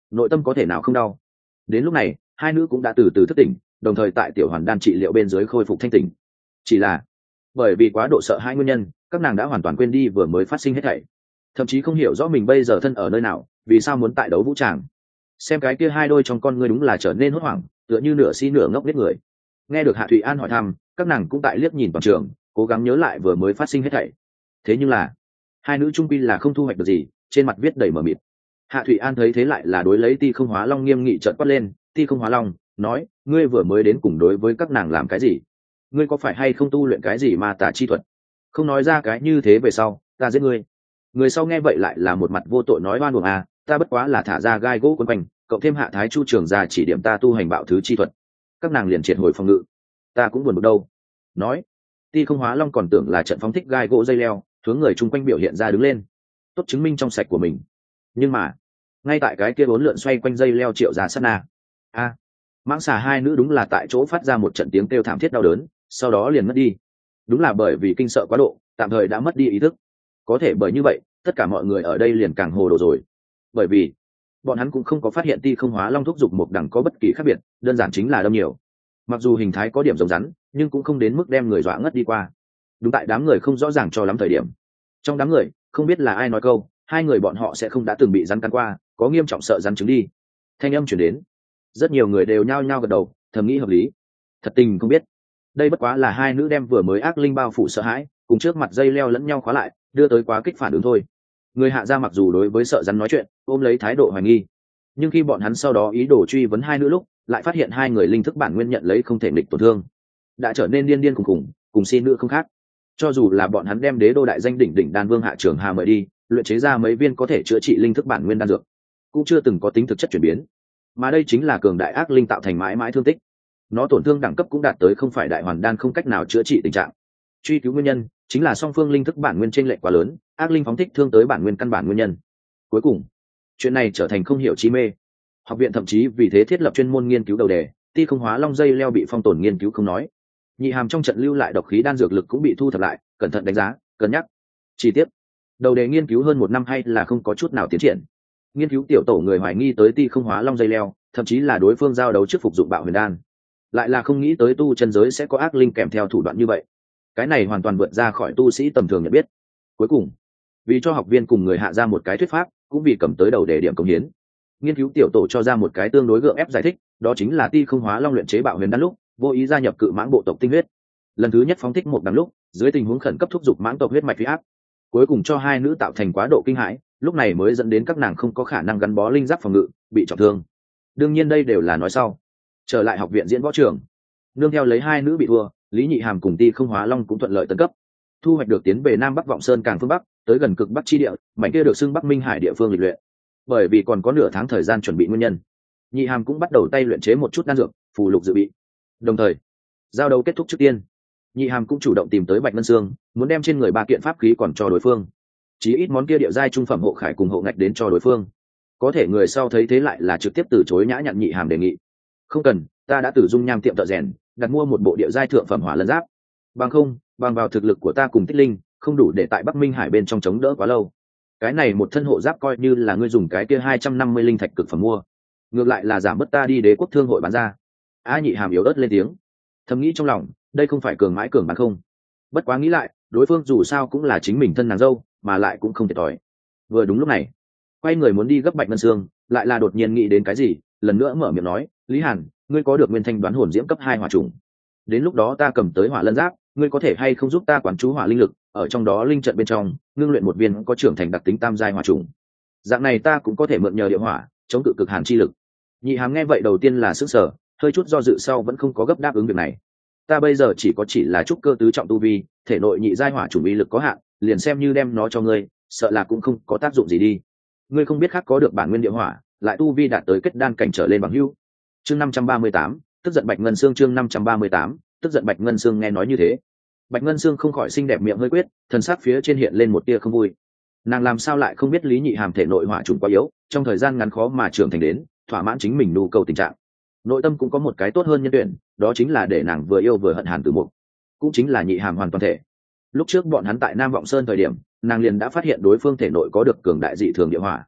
[SPEAKER 1] nội tâm có thể nào không đau. Đến lúc này hai nữ cũng đã từ từ thức tỉnh, đồng thời tại tiểu hoàn đan trị liệu bên dưới khôi phục thanh tỉnh. Chỉ là bởi vì quá độ sợ hai nguyên nhân, các nàng đã hoàn toàn quên đi vừa mới phát sinh hết thảy, thậm chí không hiểu rõ mình bây giờ thân ở nơi nào, vì sao muốn tại đấu vũ tràng. Xem cái kia hai đôi trong con ngươi đúng là trở nên hốt hoảng, tựa như nửa si nửa ngốc biết người. Nghe được Hạ Thụy An hỏi thăm, các nàng cũng tại liếc nhìn toàn trường, cố gắng nhớ lại vừa mới phát sinh hết thảy. Thế nhưng là hai nữ trung quy là không thu hoạch được gì, trên mặt viết đầy mờ mịt. Hạ Thụy An thấy thế lại là đối lấy Ti Không Hóa Long nghiêm nghị trợn quát lên. Ti Không Hóa Long nói, ngươi vừa mới đến cùng đối với các nàng làm cái gì? Ngươi có phải hay không tu luyện cái gì ma tà chi thuật? Không nói ra cái như thế về sau ta giết ngươi. Người sau nghe vậy lại là một mặt vô tội nói, oan uổng à, ta bất quá là thả ra gai gỗ quấn quanh, cộng thêm Hạ Thái Chu trường ra chỉ điểm ta tu hành bạo thứ chi thuật. Các nàng liền triệt hồi phòng ngự, ta cũng buồn bực đâu. Nói Ti Không Hóa Long còn tưởng là trận phóng thích gai gỗ dây leo, hướng người chung quanh biểu hiện ra đứng lên, tốt chứng minh trong sạch của mình. Nhưng mà ngay tại cái kia bốn lượn xoay quanh dây leo triệu ra sát na, a mãng xà hai nữ đúng là tại chỗ phát ra một trận tiếng kêu thảm thiết đau đớn, sau đó liền mất đi. Đúng là bởi vì kinh sợ quá độ, tạm thời đã mất đi ý thức. Có thể bởi như vậy tất cả mọi người ở đây liền càng hồ đồ rồi, bởi vì bọn hắn cũng không có phát hiện Ti Không Hóa Long thúc giục một đẳng có bất kỳ khác biệt, đơn giản chính là đâm nhiều. Mặc dù hình thái có điểm giống rắn, nhưng cũng không đến mức đem người dọa ngất đi qua. Đúng tại đám người không rõ ràng cho lắm thời điểm, trong đám người không biết là ai nói câu, hai người bọn họ sẽ không đã từng bị rắn cắn qua, có nghiêm trọng sợ rắn trứng đi. Thanh âm chuyển đến, rất nhiều người đều nhao nhao gật đầu, thầm nghĩ hợp lý. Thật tình không biết, đây bất quá là hai nữ đem vừa mới ác linh bao phủ sợ hãi, cùng trước mặt dây leo lẫn nhau khóa lại, đưa tới quá kích phản ứng thôi. Người Hạ gia mặc dù đối với sợ rắn nói chuyện ôm lấy thái độ hoài nghi, nhưng khi bọn hắn sau đó ý đồ truy vấn hai nữ lúc, lại phát hiện hai người linh thức bản nguyên nhận lấy không thể nghịch tổn thương, đã trở nên điên điên cùng cùng, cùng xin nữ không khác. Cho dù là bọn hắn đem đế đô đại danh đỉnh đỉnh đan vương Hạ Trường Hà mời đi, luyện chế ra mấy viên có thể chữa trị linh thức bản nguyên đan dược, cũng chưa từng có tính thực chất chuyển biến. Mà đây chính là cường đại ác linh tạo thành mãi mãi thương tích, nó tổn thương đẳng cấp cũng đạt tới không phải đại hoàn đan không cách nào chữa trị tình trạng. Truy cứu nguyên nhân chính là song phương linh thức bản nguyên chênh lệch quá lớn, ác linh phóng thích thương tới bản nguyên căn bản nguyên nhân. Cuối cùng chuyện này trở thành không hiểu chi mê. Học viện thậm chí vì thế thiết lập chuyên môn nghiên cứu đầu đề. Ti Không Hóa Long dây leo bị phong tồn nghiên cứu không nói, nhị hàm trong trận lưu lại độc khí đan dược lực cũng bị thu thập lại, cẩn thận đánh giá cân nhắc chi tiết. Đầu đề nghiên cứu hơn một năm hay là không có chút nào tiến triển. Nghiên cứu tiểu tổ người hoài nghi tới Ti Không Hóa Long dây leo, thậm chí là đối phương giao đấu trước phục dụng bạo huyền đan, lại là không nghĩ tới tu chân giới sẽ có ác linh kèm theo thủ đoạn như vậy. Cái này hoàn toàn vượt ra khỏi tu sĩ tầm thường nhận biết. Cuối cùng vì cho học viên cùng người Hạ ra một cái thuyết pháp, cũng vì cầm tới đầu đề điểm công hiến, nghiên cứu tiểu tổ cho ra một cái tương đối gượng ép giải thích, đó chính là Ti Không Hóa Long luyện chế bạo huyền đan lúc vô ý gia nhập cự mãng bộ tộc tinh huyết, lần thứ nhất phóng thích một đằng lúc dưới tình huống khẩn cấp thúc giục mãng tộc huyết mạch huy áp, cuối cùng cho hai nữ tạo thành quá độ kinh hãi, lúc này mới dẫn đến các nàng không có khả năng gắn bó linh giáp phòng ngự, bị trọng thương. Đương nhiên đây đều là nói sau. Trở lại học viện diễn võ trường, nương theo lấy hai nữ bị thua, Lý Nhị Hàm cùng Ti Không Hóa Long cũng thuận lợi tấn cấp, thu hoạch được tiến về Nam Bắc Vọng Sơn càng phương bắc, tới gần cực bắc chi địa, mảnh kia được xưng Bắc Minh Hải địa phương lịch luyện. Bởi vì còn có nửa tháng thời gian chuẩn bị nguyên nhân, Nhị Hàm cũng bắt đầu tay luyện chế một chút đan dược, phù lục dự bị. Đồng thời, giao đấu kết thúc trước tiên, Nhị Hàm cũng chủ động tìm tới Bạch Ngân Sương, muốn đem trên người ba kiện pháp khí còn cho đối phương, chí ít món kia địa giai trung phẩm hộ khải cùng hộ ngạch đến cho đối phương. Có thể người sau thấy thế lại là trực tiếp từ chối nhã nhặn Nhị Hàm đề nghị. Không cần, ta đã từ dung nham tiệm thợ rèn đặt mua một bộ địa giai thượng phẩm hỏa lân giáp, bằng không bằng vào thực lực của ta cùng tích linh không đủ để tại Bắc Minh Hải bên trong chống đỡ quá lâu. Cái này một thân hộ giáp coi như là ngươi dùng cái kia hai trăm năm mươi linh thạch cực phẩm mua, ngược lại là giảm bớt ta đi Đế Quốc Thương hội bán ra. A Nhị Hàm yếu ớt lên tiếng, thầm nghĩ trong lòng, đây không phải cường mãi cường bán không. Bất quá nghĩ lại, đối phương dù sao cũng là chính mình thân nàng dâu, mà lại cũng không thiệt thòi. Vừa đúng lúc này, quay người muốn đi gấp Bạch Ngân Sương, lại là đột nhiên nghĩ đến cái gì, lần nữa mở miệng nói, Lý Hàn, ngươi có được nguyên thanh đoán hồn diễm cấp hai hỏa trùng, đến lúc đó ta cầm tới hỏa lân giáp, ngươi có thể hay không giúp ta quán chú hỏa linh lực ở trong đó linh trận bên trong, ngưng luyện một viên có trưởng thành đặc tính tam giai hỏa trùng, dạng này ta cũng có thể mượn nhờ địa hỏa chống cự cực hàn chi lực. Nhị Hàm nghe vậy đầu tiên là sững sờ, hơi chút do dự sau vẫn không có gấp đáp ứng việc này. Ta bây giờ chỉ có chỉ là trúc cơ tứ trọng tu vi, thể nội nhị giai hỏa trùng uy lực có hạn, liền xem như đem nó cho ngươi, sợ là cũng không có tác dụng gì đi. Ngươi không biết khác có được bản nguyên địa hỏa, lại tu vi đạt tới kết đan cảnh trở lên bằng hữu. Chương năm trăm ba mươi tám, tức giận Bạch Ngân Sương. Chương năm trăm ba mươi tám, tức giận Bạch Ngân Sương. Nghe nói như thế, Bạch Ngân Sương không khỏi xinh đẹp miệng hơi quyết, thần sắc phía trên hiện lên một tia không vui. Nàng làm sao lại không biết Lý Nhị Hàm thể nội hỏa trùng quá yếu, trong thời gian ngắn khó mà trưởng thành đến thỏa mãn chính mình nhu cầu tình trạng. Nội tâm cũng có một cái tốt hơn nhân tuyển, đó chính là để nàng vừa yêu vừa hận Hàn Tử Mục, cũng chính là Nhị Hàm hoàn toàn thể. Lúc trước bọn hắn tại Nam Vọng Sơn thời điểm, nàng liền đã phát hiện đối phương thể nội có được cường đại dị thường địa hỏa.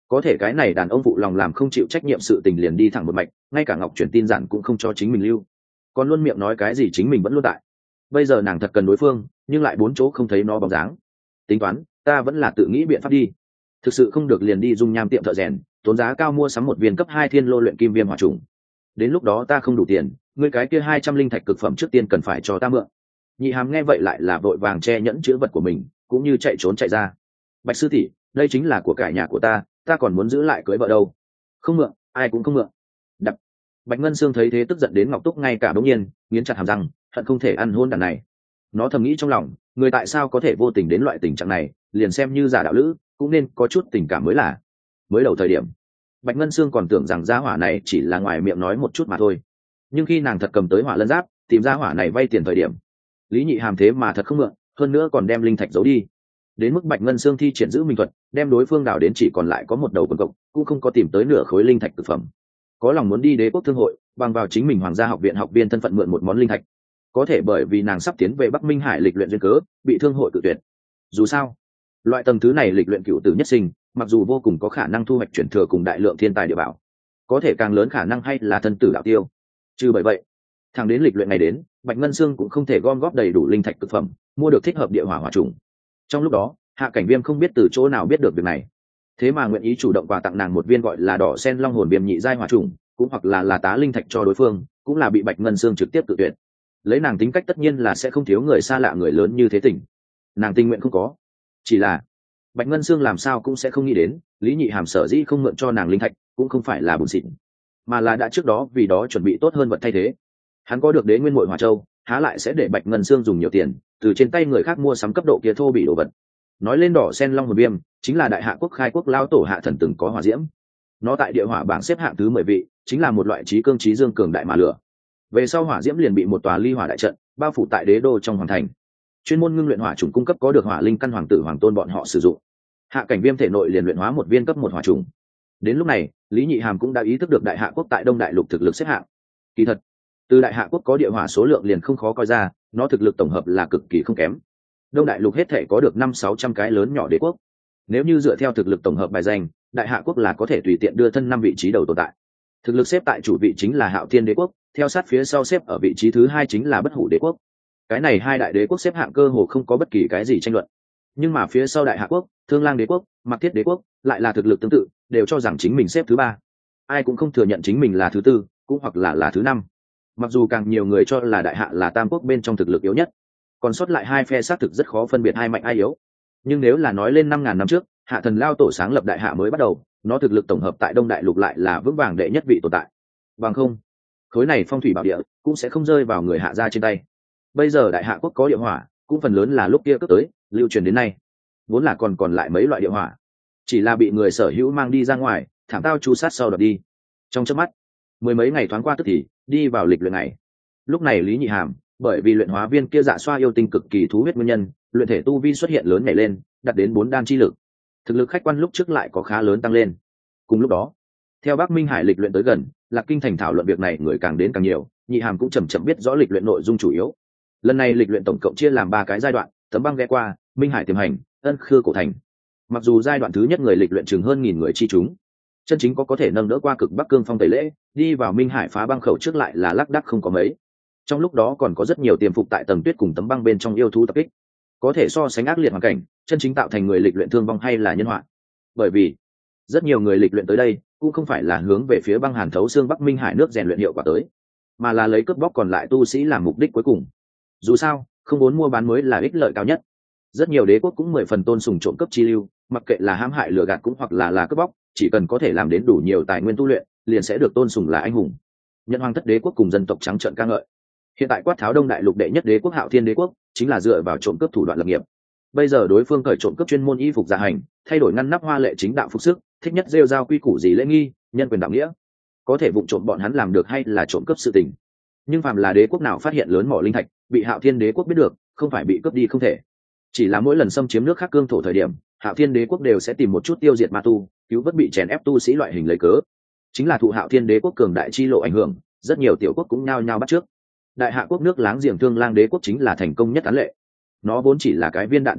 [SPEAKER 1] có thể cái này đàn ông phụ lòng làm không chịu trách nhiệm sự tình liền đi thẳng một mạch, ngay cả ngọc truyền tin giản cũng không cho chính mình lưu, còn luôn miệng nói cái gì chính mình vẫn luôn tại. Bây giờ nàng thật cần đối phương, nhưng lại bốn chỗ không thấy nó bóng dáng. Tính toán, ta vẫn là tự nghĩ biện pháp đi. Thực sự không được liền đi dung nham tiệm thợ rèn, tốn giá cao mua sắm một viên cấp hai thiên lô luyện kim viêm hỏa trùng. Đến lúc đó ta không đủ tiền, ngươi cái kia hai trăm linh thạch cực phẩm trước tiên cần phải cho ta mượn. Nhị Hàm nghe vậy lại là vội vàng che nhẫn chữ vật của mình, cũng như chạy trốn chạy ra. Bạch sư tỷ, đây chính là của cải nhà của ta, ta còn muốn giữ lại cưới vợ đâu. Không mượn, ai cũng không mượn. Đập. Bạch Ngân Sương thấy thế tức giận đến ngọc túc ngay cả đống nhiên nghiến chặt hàm răng, hận không thể ăn hôn đàn này. Nó thầm nghĩ trong lòng, người tại sao có thể vô tình đến loại tình trạng này, liền xem như giả đạo lữ cũng nên có chút tình cảm mới là. Mới đầu thời điểm, Bạch Ngân Sương còn tưởng rằng gia hỏa này chỉ là ngoài miệng nói một chút mà thôi, nhưng khi nàng thật cầm tới hỏa lân giáp tìm gia hỏa này vay tiền thời điểm, Lý Nhị Hàm thế mà thật không mượn, hơn nữa còn đem linh thạch giấu đi. Đến mức Bạch Ngân Sương thi triển giữ minh thuật, đem đối phương đào đến chỉ còn lại có một đầu quần cộc, cũng không có tìm tới nửa khối linh thạch thực phẩm. Có lòng muốn đi Đế quốc thương hội, bằng vào chính mình Hoàng gia học viện học viên thân phận mượn một món linh thạch. Có thể bởi vì nàng sắp tiến về Bắc Minh Hải lịch luyện duyên cớ, bị thương hội cự tuyệt. Dù sao, loại tầng thứ này lịch luyện cựu tử nhất sinh, mặc dù vô cùng có khả năng thu hoạch chuyển thừa cùng đại lượng thiên tài địa bảo, có thể càng lớn khả năng hay là thân tử đạo tiêu. Trừ bởi vậy, thẳng đến lịch luyện này đến, Bạch Ngân Sương cũng không thể gom góp đầy đủ linh thạch thực phẩm, mua được thích hợp địa hỏa hỏa trùng. Trong lúc đó, Hạ Cảnh Viêm không biết từ chỗ nào biết được việc này, thế mà nguyện ý chủ động quà tặng nàng một viên gọi là đỏ sen long hồn viêm nhị giai hỏa trùng, cũng hoặc là là tá linh thạch cho đối phương, cũng là bị Bạch Ngân Sương trực tiếp tự tuyệt. Lấy nàng tính cách tất nhiên là sẽ không thiếu người xa lạ người lớn như thế tình, nàng tình nguyện không có. Chỉ là Bạch Ngân Sương làm sao cũng sẽ không nghĩ đến, Lý Nhị Hàm sở dĩ không mượn cho nàng linh thạch, cũng không phải là bùn xịn, mà là đã trước đó vì đó chuẩn bị tốt hơn vật thay thế. Hắn có được Đế Nguyên Muội Hỏa Châu, há lại sẽ để Bạch Ngân Sương dùng nhiều tiền từ trên tay người khác mua sắm cấp độ kia thô bị đồ vật. Nói lên đỏ sen long hồn viêm, chính là đại hạ quốc khai quốc lao tổ Hạ Thần từng có hỏa diễm. Nó tại địa hỏa bảng xếp hạng thứ mười vị, chính là một loại trí cương trí dương cường đại mà lửa. Về sau hỏa diễm liền bị một tòa ly hỏa đại trận bao phủ tại đế đô trong hoàng thành, chuyên môn ngưng luyện hỏa trùng cung cấp có được hỏa linh căn hoàng tử hoàng tôn bọn họ sử dụng. Hạ Cảnh Viêm thể nội liền luyện hóa một viên cấp một hỏa trùng. Đến lúc này, Lý Nhị Hàm cũng đã ý thức được đại hạ quốc tại Đông Đại Lục thực lực xếp hạng. Kỳ thật, từ đại hạ quốc có địa hỏa số lượng liền không khó coi ra, nó thực lực tổng hợp là cực kỳ không kém. Đông Đại Lục hết thể có được năm sáu trăm cái lớn nhỏ đế quốc. Nếu như dựa theo thực lực tổng hợp bài danh, đại hạ quốc là có thể tùy tiện đưa thân năm vị trí đầu tồn tại. Thực lực xếp tại chủ vị chính là Hạo Thiên đế quốc, theo sát phía sau xếp ở vị trí thứ hai chính là Bất Hủ đế quốc. Cái này hai đại đế quốc xếp hạng cơ hồ không có bất kỳ cái gì tranh luận. Nhưng mà phía sau đại hạ quốc, Thương Lang đế quốc, Mạc Thiết đế quốc lại là thực lực tương tự, đều cho rằng chính mình xếp thứ ba. Ai cũng không thừa nhận chính mình là thứ tư, cũng hoặc là là thứ năm. Mặc dù càng nhiều người cho là đại hạ là tam quốc bên trong thực lực yếu nhất, còn sót lại hai phe xác thực rất khó phân biệt hai mạnh ai yếu. Nhưng nếu là nói lên năm ngàn năm trước, Hạ Thần lao tổ sáng lập đại hạ mới bắt đầu, nó thực lực tổng hợp tại Đông Đại Lục lại là vững vàng đệ nhất vị tồn tại. Bằng không, khối này phong thủy bảo địa cũng sẽ không rơi vào người hạ gia trên tay. Bây giờ đại hạ quốc có địa hỏa, cũng phần lớn là lúc kia cướp tới, lưu truyền đến nay. Vốn là còn còn lại mấy loại địa hỏa, chỉ là bị người sở hữu mang đi ra ngoài, thảm tao chu sát sau đợt đi. Trong chớp mắt, mười mấy ngày thoáng qua tức thì đi vào lịch luyện ngày. Lúc này Lý Nhị Hàm, bởi vì luyện hóa viên kia dạ xoa yêu tinh cực kỳ thú huyết nguyên nhân, luyện thể tu vi xuất hiện lớn nhảy lên, đạt đến bốn đan chi lực. Thực lực khách quan lúc trước lại có khá lớn tăng lên. Cùng lúc đó, theo Bắc Minh Hải lịch luyện tới gần, Lạc Kinh thành thảo luận việc này người càng đến càng nhiều, Nhị Hàm cũng chậm chậm biết rõ lịch luyện nội dung chủ yếu. Lần này lịch luyện tổng cộng chia làm ba cái giai đoạn: Tấm Băng ghé qua, Minh Hải tiềm hành, Ân Khư cổ thành. Mặc dù giai đoạn thứ nhất người lịch luyện chừng hơn nghìn người chi chúng, chân chính có có thể nâng đỡ qua cực Bắc Cương Phong tẩy lễ, đi vào Minh Hải phá băng khẩu trước lại là lác đác không có mấy. Trong lúc đó còn có rất nhiều tiềm phục tại tầng tuyết cùng tấm băng bên trong yêu thú tập kích, có thể so sánh ác liệt hoàn cảnh, chân chính tạo thành người lịch luyện thương vong hay là nhân họa. Bởi vì rất nhiều người lịch luyện tới đây cũng không phải là hướng về phía băng hàn thấu xương Bắc Minh Hải nước rèn luyện hiệu quả tới, mà là lấy cướp bóc còn lại tu sĩ làm mục đích cuối cùng. Dù sao, không muốn mua bán mới là ích lợi cao nhất. Rất nhiều đế quốc cũng mười phần tôn sùng trộm cướp chi lưu, mặc kệ là hãm hại lừa gạt cũng hoặc là là cướp bóc, chỉ cần có thể làm đến đủ nhiều tài nguyên tu luyện, liền sẽ được tôn sùng là anh hùng. Nhân Hoàng thất đế quốc cùng dân tộc trắng trợn ca ngợi. Hiện tại quát tháo Đông Đại Lục đệ nhất đế quốc Hạo Thiên đế quốc chính là dựa vào trộm cướp thủ đoạn lập nghiệp. Bây giờ đối phương cởi trộm cướp chuyên môn y phục dạ hành, thay đổi ngăn nắp hoa lệ chính đạo phục sức, thích nhất rêu rao quy củ gì lễ nghi, nhân quyền đạo nghĩa, có thể vụng trộm bọn hắn làm được hay là trộm cướp sự tình. Nhưng phàm là đế quốc nào phát hiện lớn mỏ linh thạch, bị Hạo Thiên đế quốc biết được, không phải bị cướp đi không thể. Chỉ là mỗi lần xâm chiếm nước khác cương thổ thời điểm, Hạo Thiên đế quốc đều sẽ tìm một chút tiêu diệt ma tu, cứu vớt bị chèn ép tu sĩ loại hình lấy cớ. Chính là thụ Hạo Thiên đế quốc cường đại chi lộ ảnh hưởng, rất nhiều tiểu quốc cũng nhao nhao bắt trước. Đại hạ quốc nước láng giềng Thương Lang đế quốc chính là thành công nhất án lệ. Nó vốn chỉ là cái viên đạn tiểu quốc,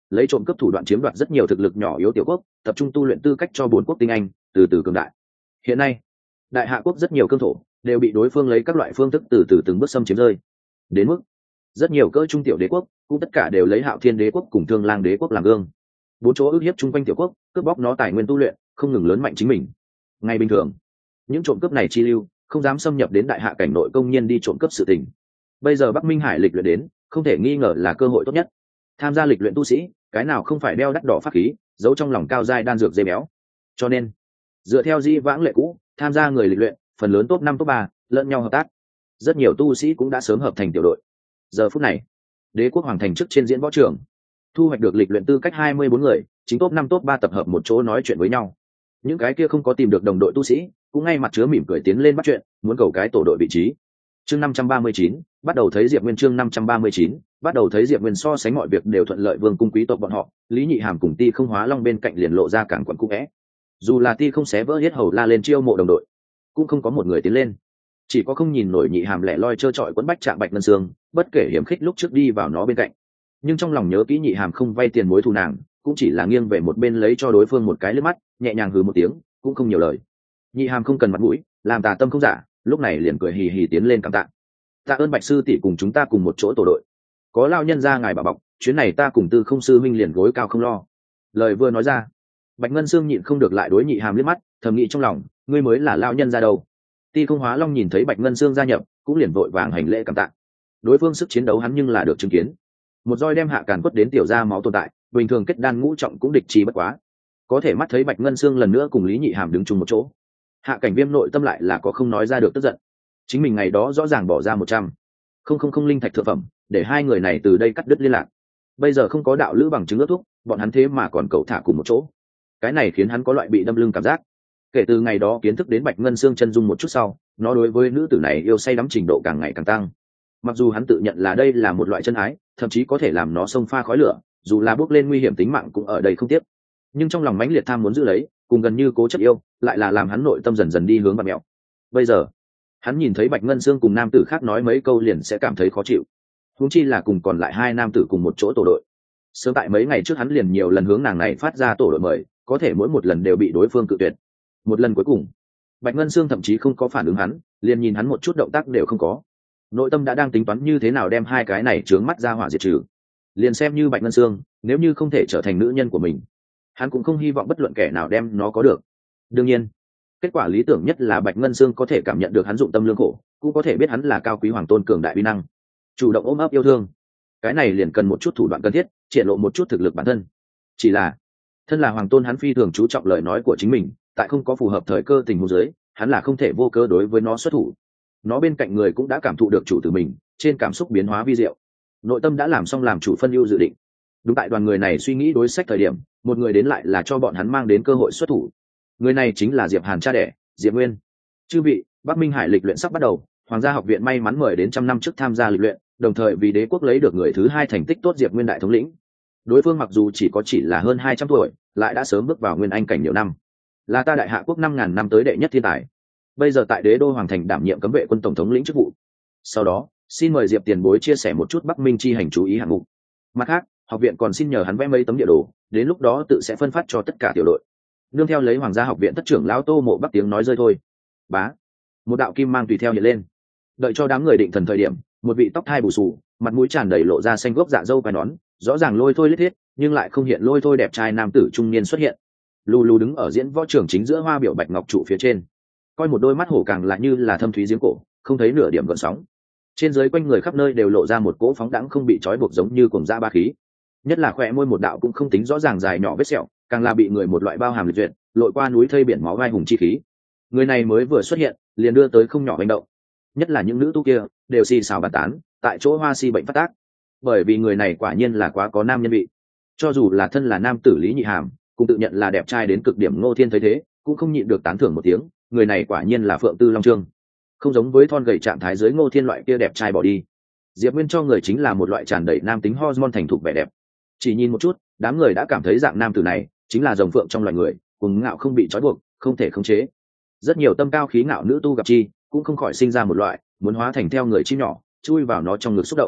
[SPEAKER 1] lấy trộm cướp thủ đoạn chiếm đoạt rất nhiều thực lực nhỏ yếu tiểu quốc, tập trung tu luyện tư cách cho bốn quốc tinh anh, từ từ cường đại. Hiện nay, đại hạ quốc rất nhiều cương thổ đều bị đối phương lấy các loại phương thức từ từ từng bước xâm chiếm rơi. Đến mức rất nhiều cỡ trung tiểu đế quốc cũng tất cả đều lấy Hạo Thiên đế quốc cùng Thương Lang đế quốc làm gương. Bốn chỗ ức hiếp chung quanh tiểu quốc, cướp bóc nó tài nguyên tu luyện, không ngừng lớn mạnh chính mình. Ngay bình thường, những trộm cướp này chi lưu không dám xâm nhập đến đại hạ cảnh nội công nhiên đi trộm cướp sự tình. Bây giờ Bắc Minh Hải lịch luyện đến, không thể nghi ngờ là cơ hội tốt nhất. Tham gia lịch luyện tu sĩ, cái nào không phải đeo đắt đỏ pháp khí, giấu trong lòng cao giai đan dược dây béo. Cho nên, dựa theo di vãng lệ cũ, tham gia người lịch luyện, phần lớn top năm top ba, lẫn nhau hợp tác. Rất nhiều tu sĩ cũng đã sớm hợp thành tiểu đội. Giờ phút này, đế quốc hoàng thành trước trên diễn võ trường, thu hoạch được lịch luyện tư cách hai mươi bốn người, chính top năm top ba tập hợp một chỗ nói chuyện với nhau. Những cái kia không có tìm được đồng đội tu sĩ, cũng ngay mặt chứa mỉm cười tiến lên bắt chuyện, muốn cầu cái tổ đội vị trí. Chương năm trăm ba mươi chín, bắt đầu thấy Diệp Nguyên chương năm trăm ba mươi chín, bắt đầu thấy Diệp Nguyên so sánh mọi việc đều thuận lợi, vương cung quý tộc bọn họ, Lý Nhị Hàm cùng Ti Không Hóa Long bên cạnh liền lộ ra cảng quận cũ é. Dù là Ti Không xé vỡ hết hầu la lên chiêu mộ đồng đội, cũng không có một người tiến lên. Chỉ có không nhìn nổi Nhị Hàm lẻ loi trơ trọi quấn bách trạng Bạch Ngân Sương, bất kể hiểm khích lúc trước đi vào nó bên cạnh. Nhưng trong lòng nhớ kỹ Nhị Hàm không vay tiền mối thù nàng, cũng chỉ là nghiêng về một bên lấy cho đối phương một cái liếc mắt, nhẹ nhàng hừ một tiếng, cũng không nhiều lời. Nhị Hàm không cần mặt mũi, làm tà tâm không giả, lúc này liền cười hì hì tiến lên cảm tạ. Tạ ơn Bạch sư tỷ cùng chúng ta cùng một chỗ tổ đội. Có lao nhân ra ngài bảo bọc, chuyến này ta cùng Tư Không sư huynh liền gối cao không lo. Lời vừa nói ra, Bạch Ngân Sương nhịn không được lại đối Nhị Hàm liếc mắt, thầm nghĩ trong lòng, ngươi mới là lao nhân ra đâu. Ti Không Hóa Long nhìn thấy Bạch Ngân Sương gia nhập, cũng liền vội vàng hành lễ cảm tạ. Đối phương sức chiến đấu hắn nhưng là được chứng kiến. Một roi đem hạ càn quất đến tiểu ra máu tồn tại, bình thường kết đan ngũ trọng cũng địch chi bất quá. Có thể mắt thấy Bạch Ngân Sương lần nữa cùng Lý Nhị Hàm đứng chung một chỗ, Hạ Cảnh Viêm nội tâm lại là có không nói ra được tức giận. Chính mình ngày đó rõ ràng bỏ ra một trăm không không không linh thạch thượng phẩm để hai người này từ đây cắt đứt liên lạc. Bây giờ không có đạo lữ bằng chứng ước thúc, bọn hắn thế mà còn cậu thả cùng một chỗ. Cái này khiến hắn có loại bị đâm lưng cảm giác. Kể từ ngày đó kiến thức đến Bạch Ngân Sương chân dung một chút sau, nó đối với nữ tử này yêu say đắm trình độ càng ngày càng tăng. Mặc dù hắn tự nhận là đây là một loại chân ái, thậm chí có thể làm nó xông pha khói lửa, dù là bước lên nguy hiểm tính mạng cũng ở đây không tiếc. Nhưng trong lòng mãnh liệt tham muốn giữ lấy, cùng gần như cố chấp yêu, lại là làm hắn nội tâm dần dần đi hướng bạt mẹo. Bây giờ, hắn nhìn thấy Bạch Ngân Sương cùng nam tử khác nói mấy câu liền sẽ cảm thấy khó chịu. Huống chi là cùng còn lại hai nam tử cùng một chỗ tổ đội. Sớm tại mấy ngày trước hắn liền nhiều lần hướng nàng này phát ra tổ đội mời, có thể mỗi một lần đều bị đối phương cự tuyệt. Một lần cuối cùng, Bạch Ngân Sương thậm chí không có phản ứng hắn, liền nhìn hắn một chút động tác đều không có. Nội tâm đã đang tính toán như thế nào đem hai cái này trướng mắt ra hỏa diệt trừ. Liền xem như Bạch Ngân Sương, nếu như không thể trở thành nữ nhân của mình, hắn cũng không hy vọng bất luận kẻ nào đem nó có được. Đương nhiên, kết quả lý tưởng nhất là Bạch Ngân Sương có thể cảm nhận được hắn dụng tâm lương khổ, cũng có thể biết hắn là cao quý hoàng tôn cường đại uy năng, chủ động ôm ấp yêu thương. Cái này liền cần một chút thủ đoạn cần thiết, triển lộ một chút thực lực bản thân. Chỉ là, thân là hoàng tôn hắn phi thường chú trọng lời nói của chính mình, tại không có phù hợp thời cơ tình huống dưới, hắn là không thể vô cơ đối với nó xuất thủ. Nó bên cạnh người cũng đã cảm thụ được chủ tử mình, trên cảm xúc biến hóa vi diệu. Nội tâm đã làm xong làm chủ phân ưu dự định. Đúng tại đoàn người này suy nghĩ đối sách thời điểm, một người đến lại là cho bọn hắn mang đến cơ hội xuất thủ. Người này chính là Diệp Hàn cha đẻ, Diệp Nguyên. Chư vị, Bắc Minh Hải lịch luyện sắp bắt đầu, Hoàng gia học viện may mắn mời đến trăm năm trước tham gia lịch luyện, đồng thời vì đế quốc lấy được người thứ hai thành tích tốt Diệp Nguyên đại thống lĩnh. Đối phương mặc dù chỉ có chỉ là hơn hai trăm tuổi, lại đã sớm bước vào nguyên anh cảnh nhiều năm, là ta đại hạ quốc năm ngàn năm tới đệ nhất thiên tài. Bây giờ tại đế đô hoàng thành đảm nhiệm cấm vệ quân tổng thống lĩnh chức vụ. Sau đó, xin mời Diệp tiền bối chia sẻ một chút Bắc Minh chi hành chú ý hạng mục. Mặt khác, học viện còn xin nhờ hắn vẽ mấy tấm địa đồ, đến lúc đó tự sẽ phân phát cho tất cả tiểu đội. Nương theo lấy Hoàng gia học viện tất trưởng lão Tô Mộ Bắc tiếng nói rơi thôi. Bá, một đạo kim mang tùy theo hiện lên. Đợi cho đám người định thần thời điểm, một vị tóc thai bù xù, mặt mũi tràn đầy lộ ra xanh gốc dạ dâu và nón, rõ ràng lôi thôi lết thiết, nhưng lại không hiện lôi thôi đẹp trai nam tử trung niên xuất hiện. Lù lù đứng ở diễn võ trường chính giữa hoa biểu bạch ngọc trụ phía trên, coi một đôi mắt hổ càng lại như là thâm thúy giếng cổ, không thấy nửa điểm gợn sóng. Trên dưới quanh người khắp nơi đều lộ ra một cỗ phóng đãng không bị trói buộc giống như cuồng dã ba khí. Nhất là khỏe môi một đạo cũng không tính rõ ràng dài nhỏ vết sẹo, càng là bị người một loại bao hàm liệt duyệt, lội qua núi thây biển máu vai hùng chi khí. Người này mới vừa xuất hiện, liền đưa tới không nhỏ hành động. Nhất là những nữ tu kia, đều xì xào bàn tán, tại chỗ hoa si bệnh phát tác. Bởi vì người này quả nhiên là quá có nam nhân vị. Cho dù là thân là nam tử Lý Nhị Hàm, cũng tự nhận là đẹp trai đến cực điểm Ngô Thiên thấy thế, cũng không nhịn được tán thưởng một tiếng, người này quả nhiên là Phượng Tư Long Trương. Không giống với thon gầy trạng thái dưới Ngô Thiên loại kia đẹp trai bỏ đi. Diệp Nguyên cho người chính là một loại tràn đầy nam tính hormone thành thục vẻ đẹp. Chỉ nhìn một chút, đám người đã cảm thấy dạng nam tử này chính là rồng phượng trong loài người, cuồng ngạo không bị trói buộc, không thể khống chế. Rất nhiều tâm cao khí ngạo nữ tu gặp chi, cũng không khỏi sinh ra một loại muốn hóa thành theo người chim nhỏ, chui vào nó trong ngực xúc động.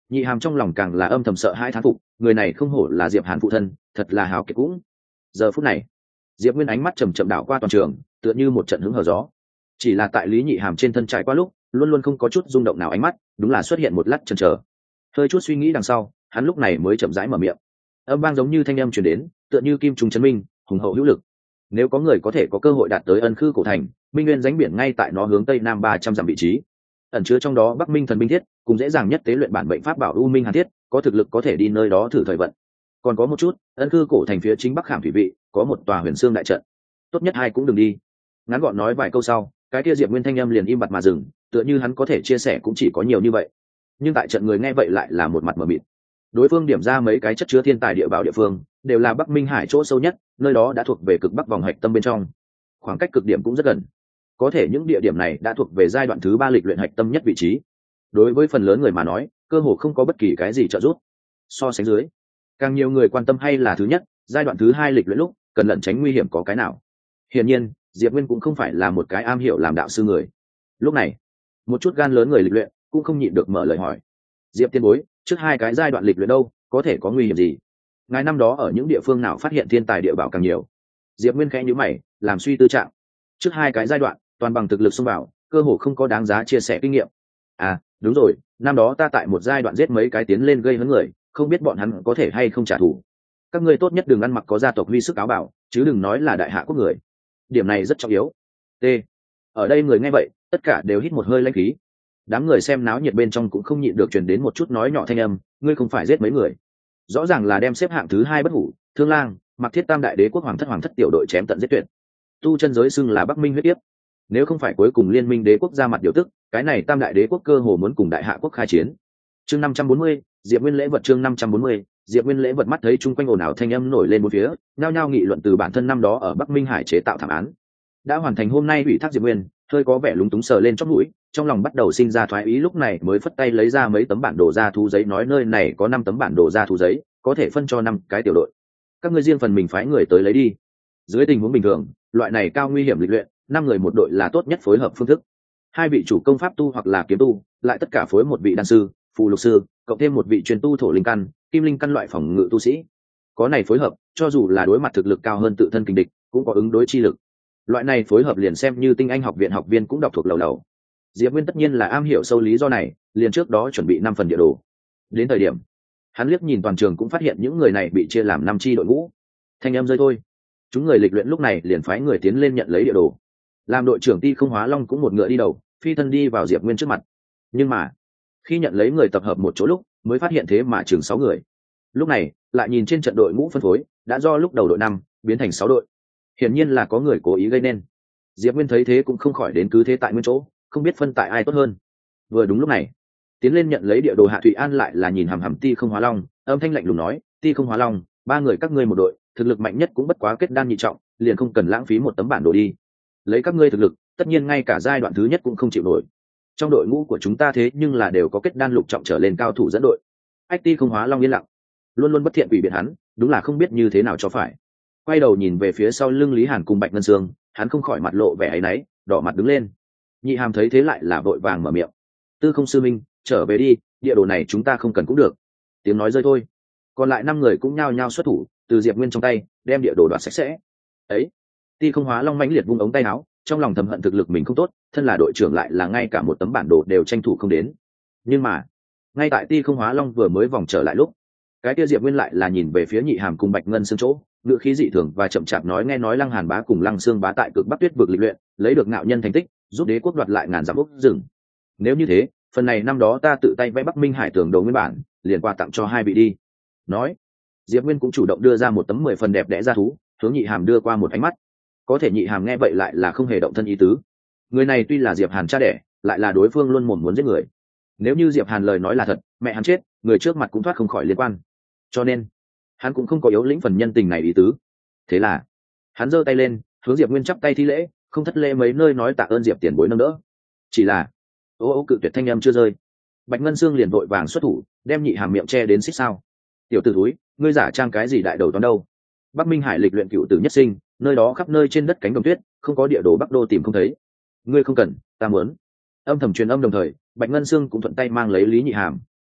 [SPEAKER 1] Nhị hàm trong lòng càng là âm thầm sợ hai thán phục, người này không hổ là Diệp Hàn phụ thân, thật là hào kiệt cũng. Giờ phút này, Diệp Nguyên ánh mắt chầm chậm đảo qua toàn trường, tựa như một trận hứng hở gió. Chỉ là tại Lý Nhị hàm trên thân trải qua lúc, luôn luôn không có chút rung động nào, ánh mắt đúng là xuất hiện một lát chần chờ. Hơi chút suy nghĩ đằng sau, hắn lúc này mới chậm rãi mở miệng. Âm vang giống như thanh âm truyền đến, tựa như kim trùng chấn minh, hùng hậu hữu lực. Nếu có người có thể có cơ hội đạt tới Ân Khư cổ thành, Minh Nguyên ránh biển ngay tại nó hướng tây nam ba trăm dặm vị trí, ẩn chứa trong đó Bắc Minh thần binh thiết, cùng dễ dàng nhất tế luyện bản bệnh pháp bảo U Minh Hàn thiết, có thực lực có thể đi nơi đó thử thời vận. Còn có một chút, Ân Khư cổ thành phía chính Bắc Khảm thủy vị, có một tòa Huyền Xương đại trận. Tốt nhất hai cũng đừng đi. Ngắn gọn nói vài câu sau, cái kia Diệp Nguyên thanh âm liền im bặt mà dừng, tựa như hắn có thể chia sẻ cũng chỉ có nhiều như vậy. Nhưng tại trận người nghe vậy lại là một mặt mờ mịt. Đối phương điểm ra mấy cái chất chứa thiên tài địa bảo địa phương, đều là Bắc Minh Hải chỗ sâu nhất, nơi đó đã thuộc về cực bắc vòng hạch tâm bên trong, khoảng cách cực điểm cũng rất gần. Có thể những địa điểm này đã thuộc về giai đoạn thứ ba lịch luyện hạch tâm nhất vị trí. Đối với phần lớn người mà nói, cơ hồ không có bất kỳ cái gì trợ giúp. So sánh dưới, càng nhiều người quan tâm hay là thứ nhất, giai đoạn thứ hai lịch luyện lúc cần lẩn tránh nguy hiểm có cái nào. Hiển nhiên, Diệp Nguyên cũng không phải là một cái am hiểu làm đạo sư người. Lúc này, một chút gan lớn người lịch luyện cũng không nhịn được mở lời hỏi. Diệp tiên bối, trước hai cái giai đoạn lịch luyện đâu, có thể có nguy hiểm gì? Ngài năm đó ở những địa phương nào phát hiện thiên tài địa bảo càng nhiều? Diệp Nguyên khẽ nhíu mày, làm suy tư trạng. Trước hai cái giai đoạn, toàn bằng thực lực xông vào, cơ hồ không có đáng giá chia sẻ kinh nghiệm. À, đúng rồi, năm đó ta tại một giai đoạn giết mấy cái tiến lên gây hấn người, không biết bọn hắn có thể hay không trả thù. Các ngươi tốt nhất đừng ăn mặc có gia tộc huy sức áo bảo, chứ đừng nói là đại hạ quốc người. Điểm này rất trọng yếu. T. Ở đây người nghe vậy, tất cả đều hít một hơi lãnh khí. Đám người xem náo nhiệt bên trong cũng không nhịn được truyền đến một chút nói nhỏ thanh âm, ngươi không phải giết mấy người, rõ ràng là đem xếp hạng thứ hai Bất Hủ, Thương Lang, Mặc Thiết tam đại đế quốc hoàng thất hoàng thất tiểu đội chém tận giết tuyệt. Tu chân giới xưng là Bắc Minh huyết tiếp. Nếu không phải cuối cùng liên minh đế quốc ra mặt điều tức, cái này tam đại đế quốc cơ hồ muốn cùng đại hạ quốc khai chiến. Chương năm trăm bốn mươi, Diệp Nguyên lễ vật. Chương năm trăm bốn mươi, Diệp Nguyên lễ vật. Mắt thấy chung quanh ồn ào thanh âm nổi lên bốn phía, nhao nhao nghị luận từ bản thân năm đó ở Bắc Minh Hải chế tạo thảm án đã hoàn thành, hôm nay ủy thác Diệp Nguyên hơi có vẻ lúng túng sờ lên chóp mũi, trong lòng bắt đầu sinh ra thoái ý, lúc này mới phất tay lấy ra mấy tấm bản đồ ra thú giấy, nói nơi này có năm tấm bản đồ ra thú giấy, có thể phân cho năm cái tiểu đội, các ngươi riêng phần mình phái người tới lấy đi. Dưới tình huống bình thường, loại này cao nguy hiểm lịch luyện, năm người một đội là tốt nhất phối hợp phương thức. Hai vị chủ công pháp tu hoặc là kiếm tu, lại tất cả phối một vị đan sư, phù lục sư, cộng thêm một vị truyền tu thổ linh căn, kim linh căn loại phòng ngự tu sĩ. Có này phối hợp, cho dù là đối mặt thực lực cao hơn tự thân kình địch, cũng có ứng đối chi lực. Loại này phối hợp liền xem như tinh anh học viện học viên cũng đọc thuộc lầu lầu. Diệp Nguyên tất nhiên là am hiểu sâu lý do này, liền trước đó chuẩn bị năm phần địa đồ. Đến thời điểm, hắn liếc nhìn toàn trường cũng phát hiện những người này bị chia làm năm chi đội ngũ. Thanh em rơi thôi, chúng người lịch luyện lúc này liền phái người tiến lên nhận lấy địa đồ. Làm đội trưởng Ti Không Hóa Long cũng một ngựa đi đầu, phi thân đi vào Diệp Nguyên trước mặt. Nhưng mà, khi nhận lấy người tập hợp một chỗ lúc, mới phát hiện thế mà chừng sáu người. Lúc này, lại nhìn trên trận đội ngũ phân phối, đã do lúc đầu đội năm biến thành sáu đội. Hiển nhiên là có người cố ý gây nên. Diệp Nguyên thấy thế cũng không khỏi đến cứ thế tại nguyên chỗ, không biết phân tại ai tốt hơn. Vừa đúng lúc này, tiến lên nhận lấy địa đồ Hạ Thụy An lại là nhìn hằm hằm Ti Không Hóa Long, âm thanh lạnh lùng nói, Ti Không Hóa Long, ba người các ngươi một đội, thực lực mạnh nhất cũng bất quá kết đan nhị trọng, liền không cần lãng phí một tấm bản đồ đi. Lấy các ngươi thực lực, tất nhiên ngay cả giai đoạn thứ nhất cũng không chịu nổi. Trong đội ngũ của chúng ta thế nhưng là đều có kết đan lục trọng trở lên cao thủ dẫn đội. Ách Ti Không Hóa Long yên lặng, luôn luôn bất thiện ủy biệt hắn, đúng là không biết như thế nào cho phải. Quay đầu nhìn về phía sau lưng Lý Hàn cùng Bạch Ngân Sương, hắn không khỏi mặt lộ vẻ áy náy, đỏ mặt đứng lên. Nhị Hàm thấy thế lại là vội vàng mở miệng, Tư Không sư minh, trở về đi, địa đồ này chúng ta không cần cũng được. Tiếng nói rơi thôi, còn lại năm người cũng nhao nhao xuất thủ, từ Diệp Nguyên trong tay đem địa đồ đoạt sạch sẽ. Ấy, Ti Không Hóa Long mãnh liệt vung ống tay áo, trong lòng thầm hận thực lực mình không tốt, thân là đội trưởng lại là ngay cả một tấm bản đồ đều tranh thủ không đến. Nhưng mà, ngay tại Ti Không Hóa Long vừa mới vòng trở lại lúc, cái kia Diệp Nguyên lại là nhìn về phía Nhị Hàm cùng Bạch Ngân Sương chỗ, ngữ khí dị thường và chậm chạp nói, nghe nói Lăng Hàn bá cùng Lăng Sương bá tại Cực Bắc Tuyết vực lịch luyện, lấy được ngạo nhân thành tích, giúp đế quốc đoạt lại ngàn dặm ốc rừng. Nếu như thế, phần này năm đó ta tự tay vẽ Bắc Minh Hải tường đầu nguyên bản, liền qua tặng cho hai vị đi. Nói, Diệp Nguyên cũng chủ động đưa ra một tấm mười phần đẹp đẽ ra thú, hướng Nhị Hàm đưa qua một ánh mắt. Có thể Nhị Hàm nghe vậy lại là không hề động thân ý tứ. Người này tuy là Diệp Hàn cha đẻ, lại là đối phương luôn mồm muốn giết người. Nếu như Diệp Hàn lời nói là thật, mẹ hắn chết, người trước mặt cũng thoát không khỏi liên quan. Cho nên, hắn cũng không có yếu lĩnh phần nhân tình này ý tứ. Thế là, hắn giơ tay lên, hướng Diệp Nguyên chắp tay thi lễ, không thất lễ mấy nơi nói tạ ơn Diệp tiền bối nâng đỡ. Chỉ là, ô ô cự tuyệt thanh âm chưa rơi, Bạch Ngân Sương liền vội vàng xuất thủ, đem Nhị Hàm miệng che đến xích sao. Tiểu tử thúi, ngươi giả trang cái gì đại đầu toán đâu? Bắc Minh Hải lịch luyện cựu tử nhất sinh, nơi đó khắp nơi trên đất cánh đồng tuyết, không có địa đồ Bắc Đô tìm không thấy. Ngươi không cần, ta muốn. Âm thầm truyền âm đồng thời, Bạch Ngân Sương cũng thuận tay mang lấy Lý Nhị Hàm,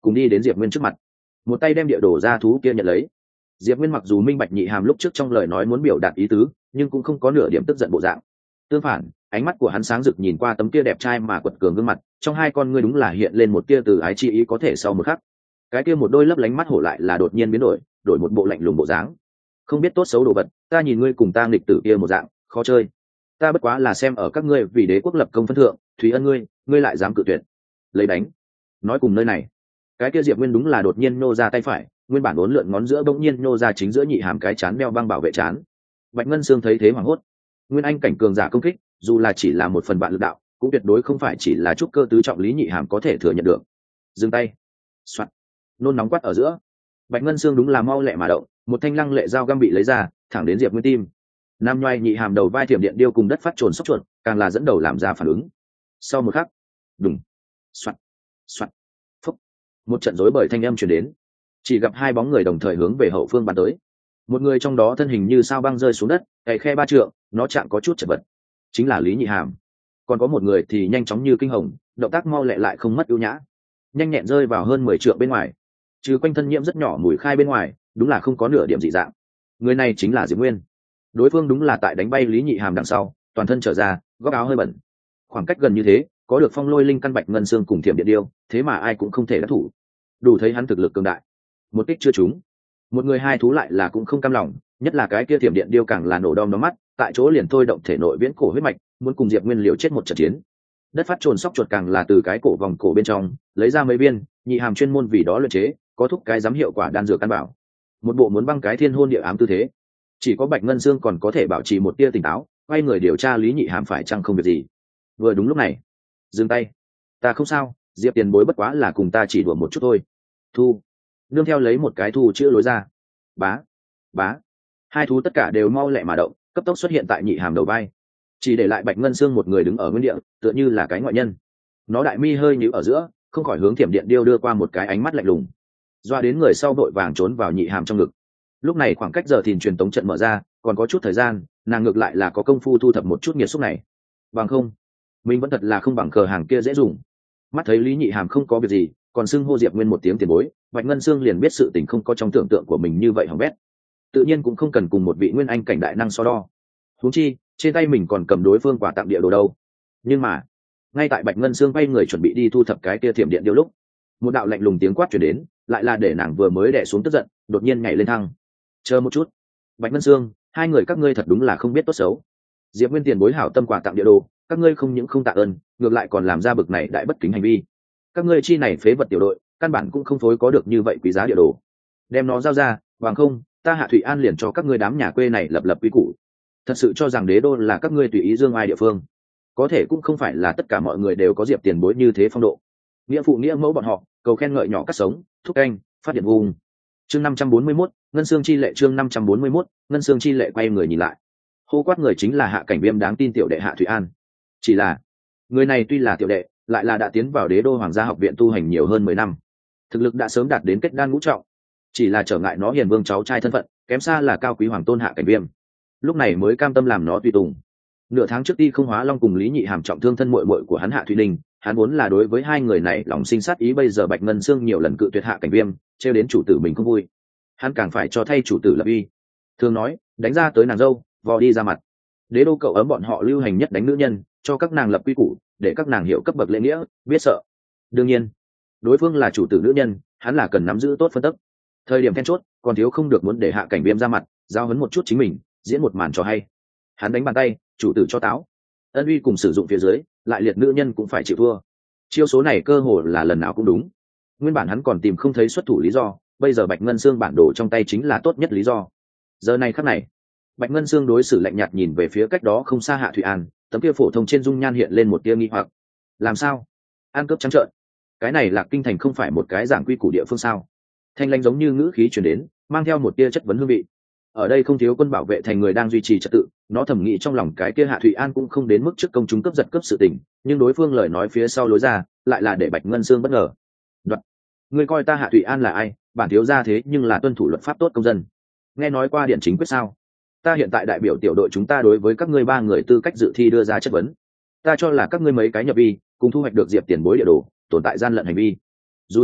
[SPEAKER 1] cùng đi đến diệp nguyên trước mặt, một tay đem địa đồ ra thú kia nhận lấy. Diệp nguyên mặc dù minh bạch Nhị Hàm lúc trước trong lời nói muốn biểu đạt ý tứ, nhưng cũng không có nửa điểm tức giận bộ dạng. Tương phản, ánh mắt của hắn sáng rực nhìn qua tấm kia đẹp trai mà quật cường gương mặt, trong hai con ngươi đúng là hiện lên một tia từ ái chi ý, có thể sau một khắc cái kia một đôi lấp lánh mắt hổ lại là đột nhiên biến đổi, đổi một bộ lạnh lùng bộ dáng. Không biết tốt xấu đồ vật, ta nhìn ngươi cùng ta nghịch tử kia một dạng khó chơi, ta bất quá là xem ở các ngươi vì đế quốc lập công phân thượng, thúy ân ngươi ngươi lại dám cự tuyệt, lấy đánh. Nói cùng nơi này, cái kia Diệp nguyên đúng là đột nhiên nô ra tay phải, nguyên bản uốn lượn ngón giữa bỗng nhiên nô ra chính giữa Nhị Hàm cái chán đeo băng bảo vệ chán. Bạch Ngân Sương thấy thế hoảng hốt. Nguyên anh cảnh cường giả công kích, dù là chỉ là một phần bạn lực đạo, cũng tuyệt đối không phải chỉ là chút cơ tứ trọng lý Nhị Hàm có thể thừa nhận được. Dừng tay. Soạt. Nôn nóng quát ở giữa, Bạch Ngân Sương đúng là mau lẹ mà động, một thanh lăng lệ dao găm bị lấy ra, thẳng đến Diệp nguyên tim. Nam nhoai Nhị Hàm đầu vai thiểm điện điêu cùng đất phát trồn sốc chuột, càng là dẫn đầu làm ra phản ứng. Sau một khắc, đùng, soạt, soạt, phúc, một trận rối bời thanh âm truyền đến. Chỉ gặp hai bóng người đồng thời hướng về hậu phương bắn tới. Một người trong đó thân hình như sao băng rơi xuống đất, cày khe ba trượng, nó chạm có chút chật vật, chính là Lý Nhị Hàm. Còn có một người thì nhanh chóng như kinh hồng, động tác mau lẹ lại không mất ưu nhã, nhanh nhẹn rơi vào hơn mười trượng bên ngoài, trừ quanh thân nhiễm rất nhỏ mùi khai bên ngoài, đúng là không có nửa điểm dị dạng. Người này chính là Diệp Nguyên. Đối phương đúng là tại đánh bay Lý Nhị Hàm đằng sau, toàn thân trở ra, góc áo hơi bẩn. Khoảng cách gần như thế, có được phong lôi linh căn Bạch Ngân Sương cùng thiểm điện điêu, thế mà ai cũng không thể đắc thủ. Đủ thấy hắn thực lực cường đại. Một kích chưa trúng, một người hai thú lại là cũng không cam lòng, nhất là cái kia thiểm điện điêu càng là nổ đom đóm mắt, tại chỗ liền thôi động thể nội viễn cổ huyết mạch, muốn cùng Diệp Nguyên liều chết một trận chiến. Đất phát trồn sóc chuột càng là từ cái cổ vòng cổ bên trong lấy ra mấy viên Nhị Hàm chuyên môn vì đó luyện chế, có thúc cái giám hiệu quả đan dược căn bảo, một bộ muốn băng cái thiên hôn địa ám tư thế. Chỉ có Bạch Ngân Sương còn có thể bảo trì một tia tỉnh táo, quay người điều tra Lý Nhị Hàm phải chăng không việc gì. Vừa đúng lúc này, dừng tay. Ta không sao, Diệp tiền bối bất quá là cùng ta chỉ đùa một chút thôi. Thu. Nương theo lấy một cái thu chữa lối ra. Bá, bá. Hai thú tất cả đều mau lẹ mà động, cấp tốc xuất hiện tại Nhị Hàm đầu vai, chỉ để lại Bạch Ngân Sương một người đứng ở nguyên địa, tựa như là cái ngoại nhân. Nó đại mi hơi nhíu ở giữa, không khỏi hướng thiểm điện điêu đưa qua một cái ánh mắt lạnh lùng, doa đến người sau vội vàng trốn vào Nhị Hàm trong ngực. Lúc này khoảng cách giờ thìn truyền tống trận mở ra, còn có chút thời gian, nàng ngược lại là có công phu thu thập một chút nghiệt xúc này. Bằng không, mình vẫn thật là không bằng cờ hàng kia dễ dùng. Mắt thấy Lý Nhị Hàm không có việc gì, còn xưng hô Diệp Nguyên một tiếng tiền bối, Bạch Ngân Sương liền biết sự tình không có trong tưởng tượng của mình như vậy hỏng bét. Tự nhiên cũng không cần cùng một vị nguyên anh cảnh đại năng so đo. Huống chi, trên tay mình còn cầm đối phương quả tặng địa đồ đâu. Nhưng mà, ngay tại Bạch Ngân Sương quay người chuẩn bị đi thu thập cái kia thiểm điện điêu lúc, một đạo lạnh lùng tiếng quát truyền đến, lại là để nàng vừa mới đè xuống tức giận, đột nhiên nhảy lên thăng. Chờ một chút, Bạch Ngân Sương, hai người các ngươi thật đúng là không biết tốt xấu. Diệp Nguyên tiền bối hảo tâm quà tặng địa đồ, các ngươi không những không tạ ơn, ngược lại còn làm ra bực này đại bất kính hành vi. Các ngươi chi này phế vật tiểu đội, căn bản cũng không phối có được như vậy quý giá địa đồ. Đem nó giao ra, bằng không, ta Hạ Thụy An liền cho các ngươi đám nhà quê này lập lập quy củ. Thật sự cho rằng đế đô là các ngươi tùy ý dương ai địa phương? Có thể cũng không phải là tất cả mọi người đều có Diệp tiền bối như thế phong độ. Nghĩa phụ nghĩa mẫu bọn họ, cầu khen ngợi nhỏ cắt sống, thúc canh, phát điện vùng. Chương năm trăm bốn mươi mốt, Ngân Xương chi lệ. Chương năm trăm bốn mươi mốt, Ngân Xương chi lệ. Quay người nhìn lại, hô quát người chính là Hạ Cảnh Viêm đáng tin tiểu đệ Hạ Thụy An. Chỉ là, người này tuy là tiểu đệ, lại là đã tiến vào đế đô hoàng gia học viện tu hành nhiều hơn mười năm, thực lực đã sớm đạt đến kết đan ngũ trọng. Chỉ là trở ngại nó hiền vương cháu trai thân phận, kém xa là cao quý hoàng tôn Hạ Cảnh Viêm, lúc này mới cam tâm làm nó tùy tùng. Nửa tháng trước Ti Không Hóa Long cùng Lý Nhị Hàm trọng thương thân muội muội của hắn Hạ Thụy Ninh, hắn vốn là đối với hai người này lòng sinh sát ý, bây giờ Bạch Ngân Sương nhiều lần cự tuyệt Hạ Cảnh Viêm, trêu đến chủ tử mình không vui, hắn càng phải cho thay chủ tử lập uy. Thường nói, đánh ra tới nàng dâu, vò đi ra mặt. Đế đô cậu ấm bọn họ lưu hành nhất đánh nữ nhân, cho các nàng lập quy củ, để các nàng hiểu cấp bậc lễ nghĩa, biết sợ. Đương nhiên, đối phương là chủ tử nữ nhân, hắn là cần nắm giữ tốt phân tích. Thời điểm then chốt, còn thiếu không được muốn để Hạ Cảnh Viêm ra mặt, giao hấn một chút chính mình, diễn một màn cho hay. Hắn đánh bàn tay, chủ tử cho táo. Ân uy cùng sử dụng phía dưới, lại liệt nữ nhân cũng phải chịu thua. Chiêu số này cơ hồ là lần nào cũng đúng. Nguyên bản hắn còn tìm không thấy xuất thủ lý do, bây giờ Bạch Ngân Sương bản đồ trong tay chính là tốt nhất lý do. Giờ này khắc này, Bạch Ngân Sương đối xử lạnh nhạt nhìn về phía cách đó không xa Hạ Thụy An, tấm kia phổ thông trên dung nhan hiện lên một tia nghi hoặc. Làm sao? Ăn cướp trắng trợn? Cái này Lạc Kinh thành không phải một cái giảng quy củ địa phương sao? Thanh lãnh giống như ngữ khí truyền đến, mang theo một tia chất vấn hương vị. Ở đây không thiếu quân bảo vệ thành người đang duy trì trật tự, nó thầm nghĩ trong lòng cái kia Hạ Thụy An cũng không đến mức trước công chúng cướp giật cướp sự tình, nhưng đối phương lời nói phía sau lối ra, lại là để Bạch Ngân Sương bất ngờ. Đoạn, ngươi coi ta Hạ Thụy An là ai? Bản thiếu gia thế nhưng là tuân thủ luật pháp tốt công dân. Nghe nói qua điện chính quyết sao? Ta hiện tại đại biểu tiểu đội chúng ta đối với các ngươi ba người tư cách dự thi đưa ra chất vấn. Ta cho là các ngươi mấy cái nhập vi, cùng thu hoạch được Diệp tiền bối địa đồ, tồn tại gian lận hành vi. Dù sao,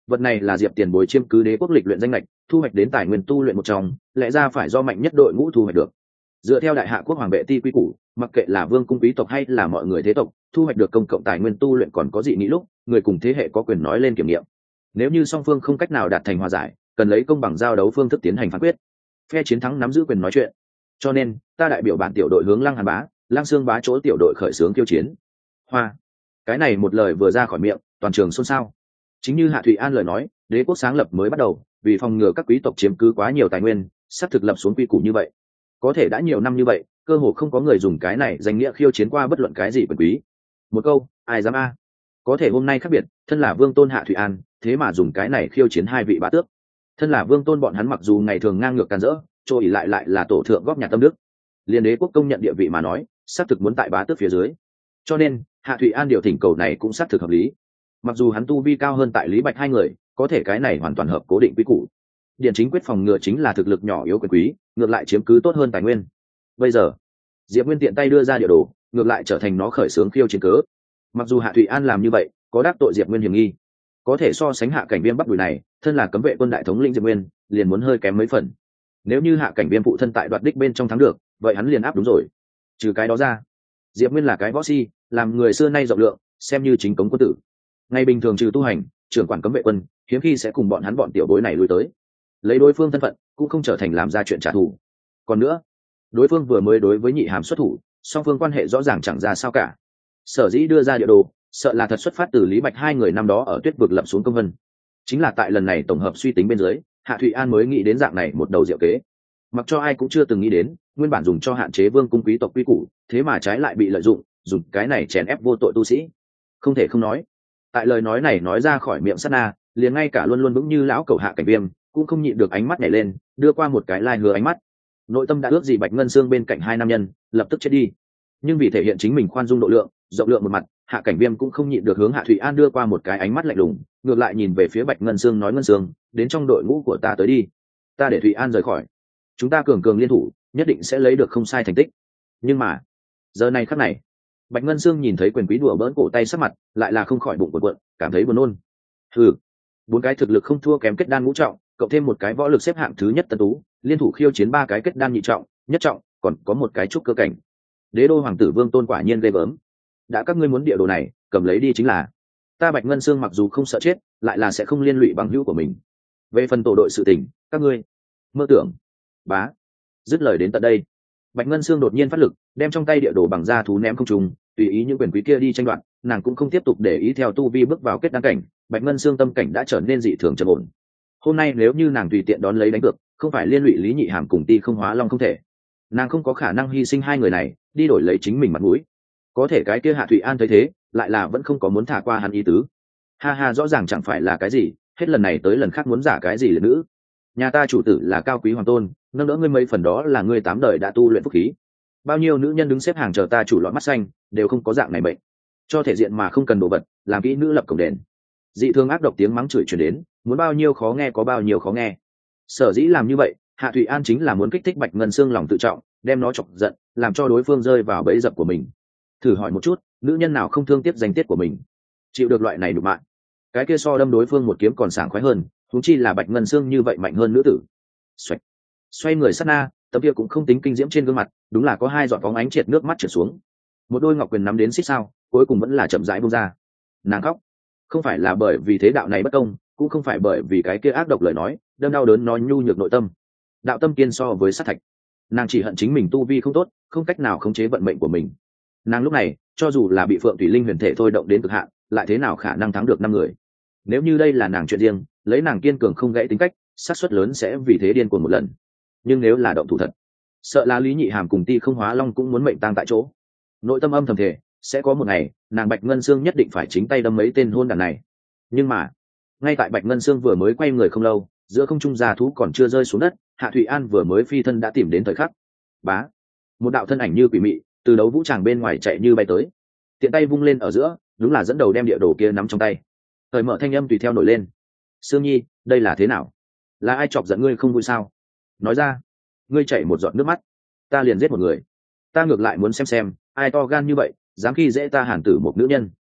[SPEAKER 1] vật này là Diệp tiền bối chiếm cứ đế quốc lịch luyện danh lệch, thu hoạch đến tài nguyên tu luyện một trong, lẽ ra phải do mạnh nhất đội ngũ thu hoạch được. Dựa theo đại hạ quốc hoàng vệ ti quy củ, mặc kệ là vương cung quý tộc hay là mọi người thế tộc, thu hoạch được công cộng tài nguyên tu luyện còn có dị nghị lúc, người cùng thế hệ có quyền nói lên kiểm nghiệm. Nếu như song phương không cách nào đạt thành hòa giải, cần lấy công bằng giao đấu phương thức tiến hành phán quyết. Phe chiến thắng nắm giữ quyền nói chuyện. Cho nên, ta đại biểu bản tiểu đội hướng Lăng Hàn Bá, Lăng Xương Bá chỗ tiểu đội khởi xướng khiêu chiến. Hoa. Cái này một lời vừa ra khỏi miệng, toàn trường xôn xao. Chính như Hạ Thụy An lời nói, đế quốc sáng lập mới bắt đầu, vì phòng ngừa các quý tộc chiếm cứ quá nhiều tài nguyên, sắp thực lập xuống quy củ như vậy. Có thể đã nhiều năm như vậy, cơ hồ không có người dùng cái này danh nghĩa khiêu chiến qua bất luận cái gì quyền quý. Một câu, ai dám a? Có thể hôm nay khác biệt, thân là vương tôn Hạ Thụy An, thế mà dùng cái này khiêu chiến hai vị bá tước. Thân là vương tôn bọn hắn mặc dù ngày thường ngang ngược càn rỡ, trôi ỉ lại lại là tổ thượng góp nhặt tâm đức. Liên đế quốc công nhận địa vị mà nói, sắp thực muốn tại bá tước phía dưới. Cho nên, Hạ Thụy An điều thỉnh cầu này cũng sắp thực hợp lý. Mặc dù hắn tu vi cao hơn tại Lý Bạch hai người, có thể cái này hoàn toàn hợp cố định quy củ. Điện chính quyết phòng ngừa chính là thực lực nhỏ yếu quyền quý, ngược lại chiếm cứ tốt hơn tài nguyên. Bây giờ, Diệp Nguyên tiện tay đưa ra địa đồ, ngược lại trở thành nó khởi xướng khiêu chiến cớ. Mặc dù Hạ Thụy An làm như vậy, có đắc tội Diệp Nguyên hiểm nghi, có thể so sánh Hạ Cảnh Viêm bắt đùi này, thân là cấm vệ quân đại thống lĩnh Diệp Nguyên, liền muốn hơi kém mấy phần. Nếu như Hạ Cảnh Viêm phụ thân tại đoạt đích bên trong thắng được, vậy hắn liền áp đúng rồi. Trừ cái đó ra, Diệp Nguyên là cái võ si, làm người xưa nay rộng lượng, xem như chính cống quân tử. Ngày bình thường trừ tu hành, trưởng quản cấm vệ quân, hiếm khi sẽ cùng bọn hắn bọn tiểu bối này lui tới. Lấy đối phương thân phận, cũng không trở thành làm ra chuyện trả thù. Còn nữa, đối phương vừa mới đối với Nhị Hàm xuất thủ, song phương quan hệ rõ ràng chẳng ra sao cả. Sở dĩ đưa ra địa đồ, sợ là thật xuất phát từ Lý Bạch hai người năm đó ở Tuyết vực lập xuống công vân. Chính là tại lần này tổng hợp suy tính bên dưới, Hạ Thụy An mới nghĩ đến dạng này một đầu diệu kế. Mặc cho ai cũng chưa từng nghĩ đến, nguyên bản dùng cho hạn chế vương cung quý tộc quy củ, thế mà trái lại bị lợi dụng, dùng cái này chèn ép vô tội tu sĩ. Không thể không nói, tại lời nói này nói ra khỏi miệng sát na, liền ngay cả luôn luôn vững như lão cầu Hạ Cảnh Viêm cũng không nhịn được ánh mắt nhảy lên, đưa qua một cái lai hứa ánh mắt. Nội tâm đã ước gì Bạch Ngân Xương bên cạnh hai nam nhân lập tức chết đi, nhưng vì thể hiện chính mình khoan dung độ lượng, rộng lượng một mặt, Hạ Cảnh Viêm cũng không nhịn được hướng Hạ Thụy An đưa qua một cái ánh mắt lạnh lùng, ngược lại nhìn về phía Bạch Ngân Xương nói: Ngân Xương, đến trong đội ngũ của ta tới đi, ta để Thụy An rời khỏi, chúng ta cường cường liên thủ, nhất định sẽ lấy được không sai thành tích. Nhưng mà giờ này khắc này, Bạch Ngân Xương nhìn thấy quyền quý đùa bỡn cổ tay sắc mặt, lại là không khỏi bụng cuộn cuộn, cảm thấy buồn nôn. Ừ, bốn cái thực lực không thua kém kết đan ngũ trọng, cộng thêm một cái võ lực xếp hạng thứ nhất tân tú, liên thủ khiêu chiến ba cái kết đan nhị trọng, nhất trọng, còn có một cái trúc cơ cảnh. Đế đô hoàng tử Vương Tôn quả nhiên ghê gớm. Đã các ngươi muốn địa đồ này, cầm lấy đi chính là. Ta Bạch Ngân Xương mặc dù không sợ chết, lại là sẽ không liên lụy bằng hữu của mình. Về phần tổ đội sự tình, các ngươi mơ tưởng. Bá. Dứt lời đến tận đây, Bạch Ngân Xương đột nhiên phát lực, đem trong tay địa đồ bằng da thú ném không trung, tùy ý những quyền quý kia đi tranh đoạt, nàng cũng không tiếp tục để ý theo tu vi bước vào kết đan cảnh. Bạch Ngân Xương tâm cảnh đã trở nên dị thường trầm ổn. Hôm nay nếu như nàng tùy tiện đón lấy đánh cược, không phải liên lụy Lý Nhị Hàm cùng Ti Không Hóa Long không thể. Nàng không có khả năng hy sinh hai người này, đi đổi lấy chính mình mặt mũi. Có thể cái kia Hạ Thụy An thấy thế, lại là vẫn không có muốn thả qua hắn ý tứ. Ha ha, rõ ràng chẳng phải là cái gì, hết lần này tới lần khác muốn giả cái gì là nữ. Nhà ta chủ tử là cao quý hoàng tôn, nâng đỡ ngươi mấy phần đó là ngươi tám đời đã tu luyện phúc khí. Bao nhiêu nữ nhân đứng xếp hàng chờ ta chủ lọt mắt xanh, đều không có dạng này bệnh. Cho thể diện mà không cần đồ vật, làm kỹ nữ lập cổng đền. Dị thương ác độc tiếng mắng chửi truyền đến, muốn bao nhiêu khó nghe có bao nhiêu khó nghe. Sở dĩ làm như vậy, Hạ Thụy An chính là muốn kích thích Bạch Ngân Xương lòng tự trọng, đem nó chọc giận, làm cho đối phương rơi vào bẫy dập của mình. Thử hỏi một chút, nữ nhân nào không thương tiếc danh tiết của mình, chịu được loại này nhục mạ? Cái kia so đâm đối phương một kiếm còn sảng khoái hơn, huống chi là Bạch Ngân Xương như vậy mạnh hơn nữ tử. Xoay, xoay người sát na, tấm kia cũng không tính kinh diễm trên gương mặt, đúng là có hai giọt phóng ánh triệt nước mắt trượt xuống. Một đôi ngọc quyền nắm đến xích sao, cuối cùng vẫn là chậm rãi buông ra. Nàng khóc, không phải là bởi vì thế đạo này bất công, cũng không phải bởi vì cái kia ác độc lời nói, đâm đau đớn nói nhu nhược nội tâm. Đạo tâm kiên so với sát thạch, nàng chỉ hận chính mình tu vi không tốt, không cách nào khống chế vận mệnh của mình. Nàng lúc này, cho dù là bị Phượng Thủy Linh huyền thể thôi động đến cực hạn, lại thế nào khả năng thắng được năm người? Nếu như đây là nàng chuyện riêng, lấy nàng kiên cường không gãy tính cách, xác suất lớn sẽ vì thế điên cuồng một lần. Nhưng nếu là động thủ thật, sợ là Lý Nhị Hàm cùng Ti Không Hóa Long cũng muốn mệnh tang tại chỗ. Nội tâm âm thầm thể, sẽ có một ngày, nàng Bạch Ngân Xương nhất định phải chính tay đâm mấy tên hôn đản này. Nhưng mà, ngay tại Bạch Ngân Xương vừa mới quay người không lâu, giữa không trung già thú còn chưa rơi xuống đất, Hạ Thụy An vừa mới phi thân đã tìm đến thời khắc. Bá, một đạo thân ảnh như quỷ mị từ đấu vũ tràng bên ngoài chạy như bay tới, tiện tay vung lên ở giữa, đúng là dẫn đầu đem địa đồ kia nắm trong tay. Thời mở thanh âm tùy theo nổi lên. Sương Nhi, đây là thế nào? Là ai chọc giận ngươi không vui sao? Nói ra, ngươi chảy một giọt nước mắt, ta liền giết một người. Ta ngược lại muốn xem xem, ai to gan như vậy, dám khi dễ ta Hàn tử một nữ nhân.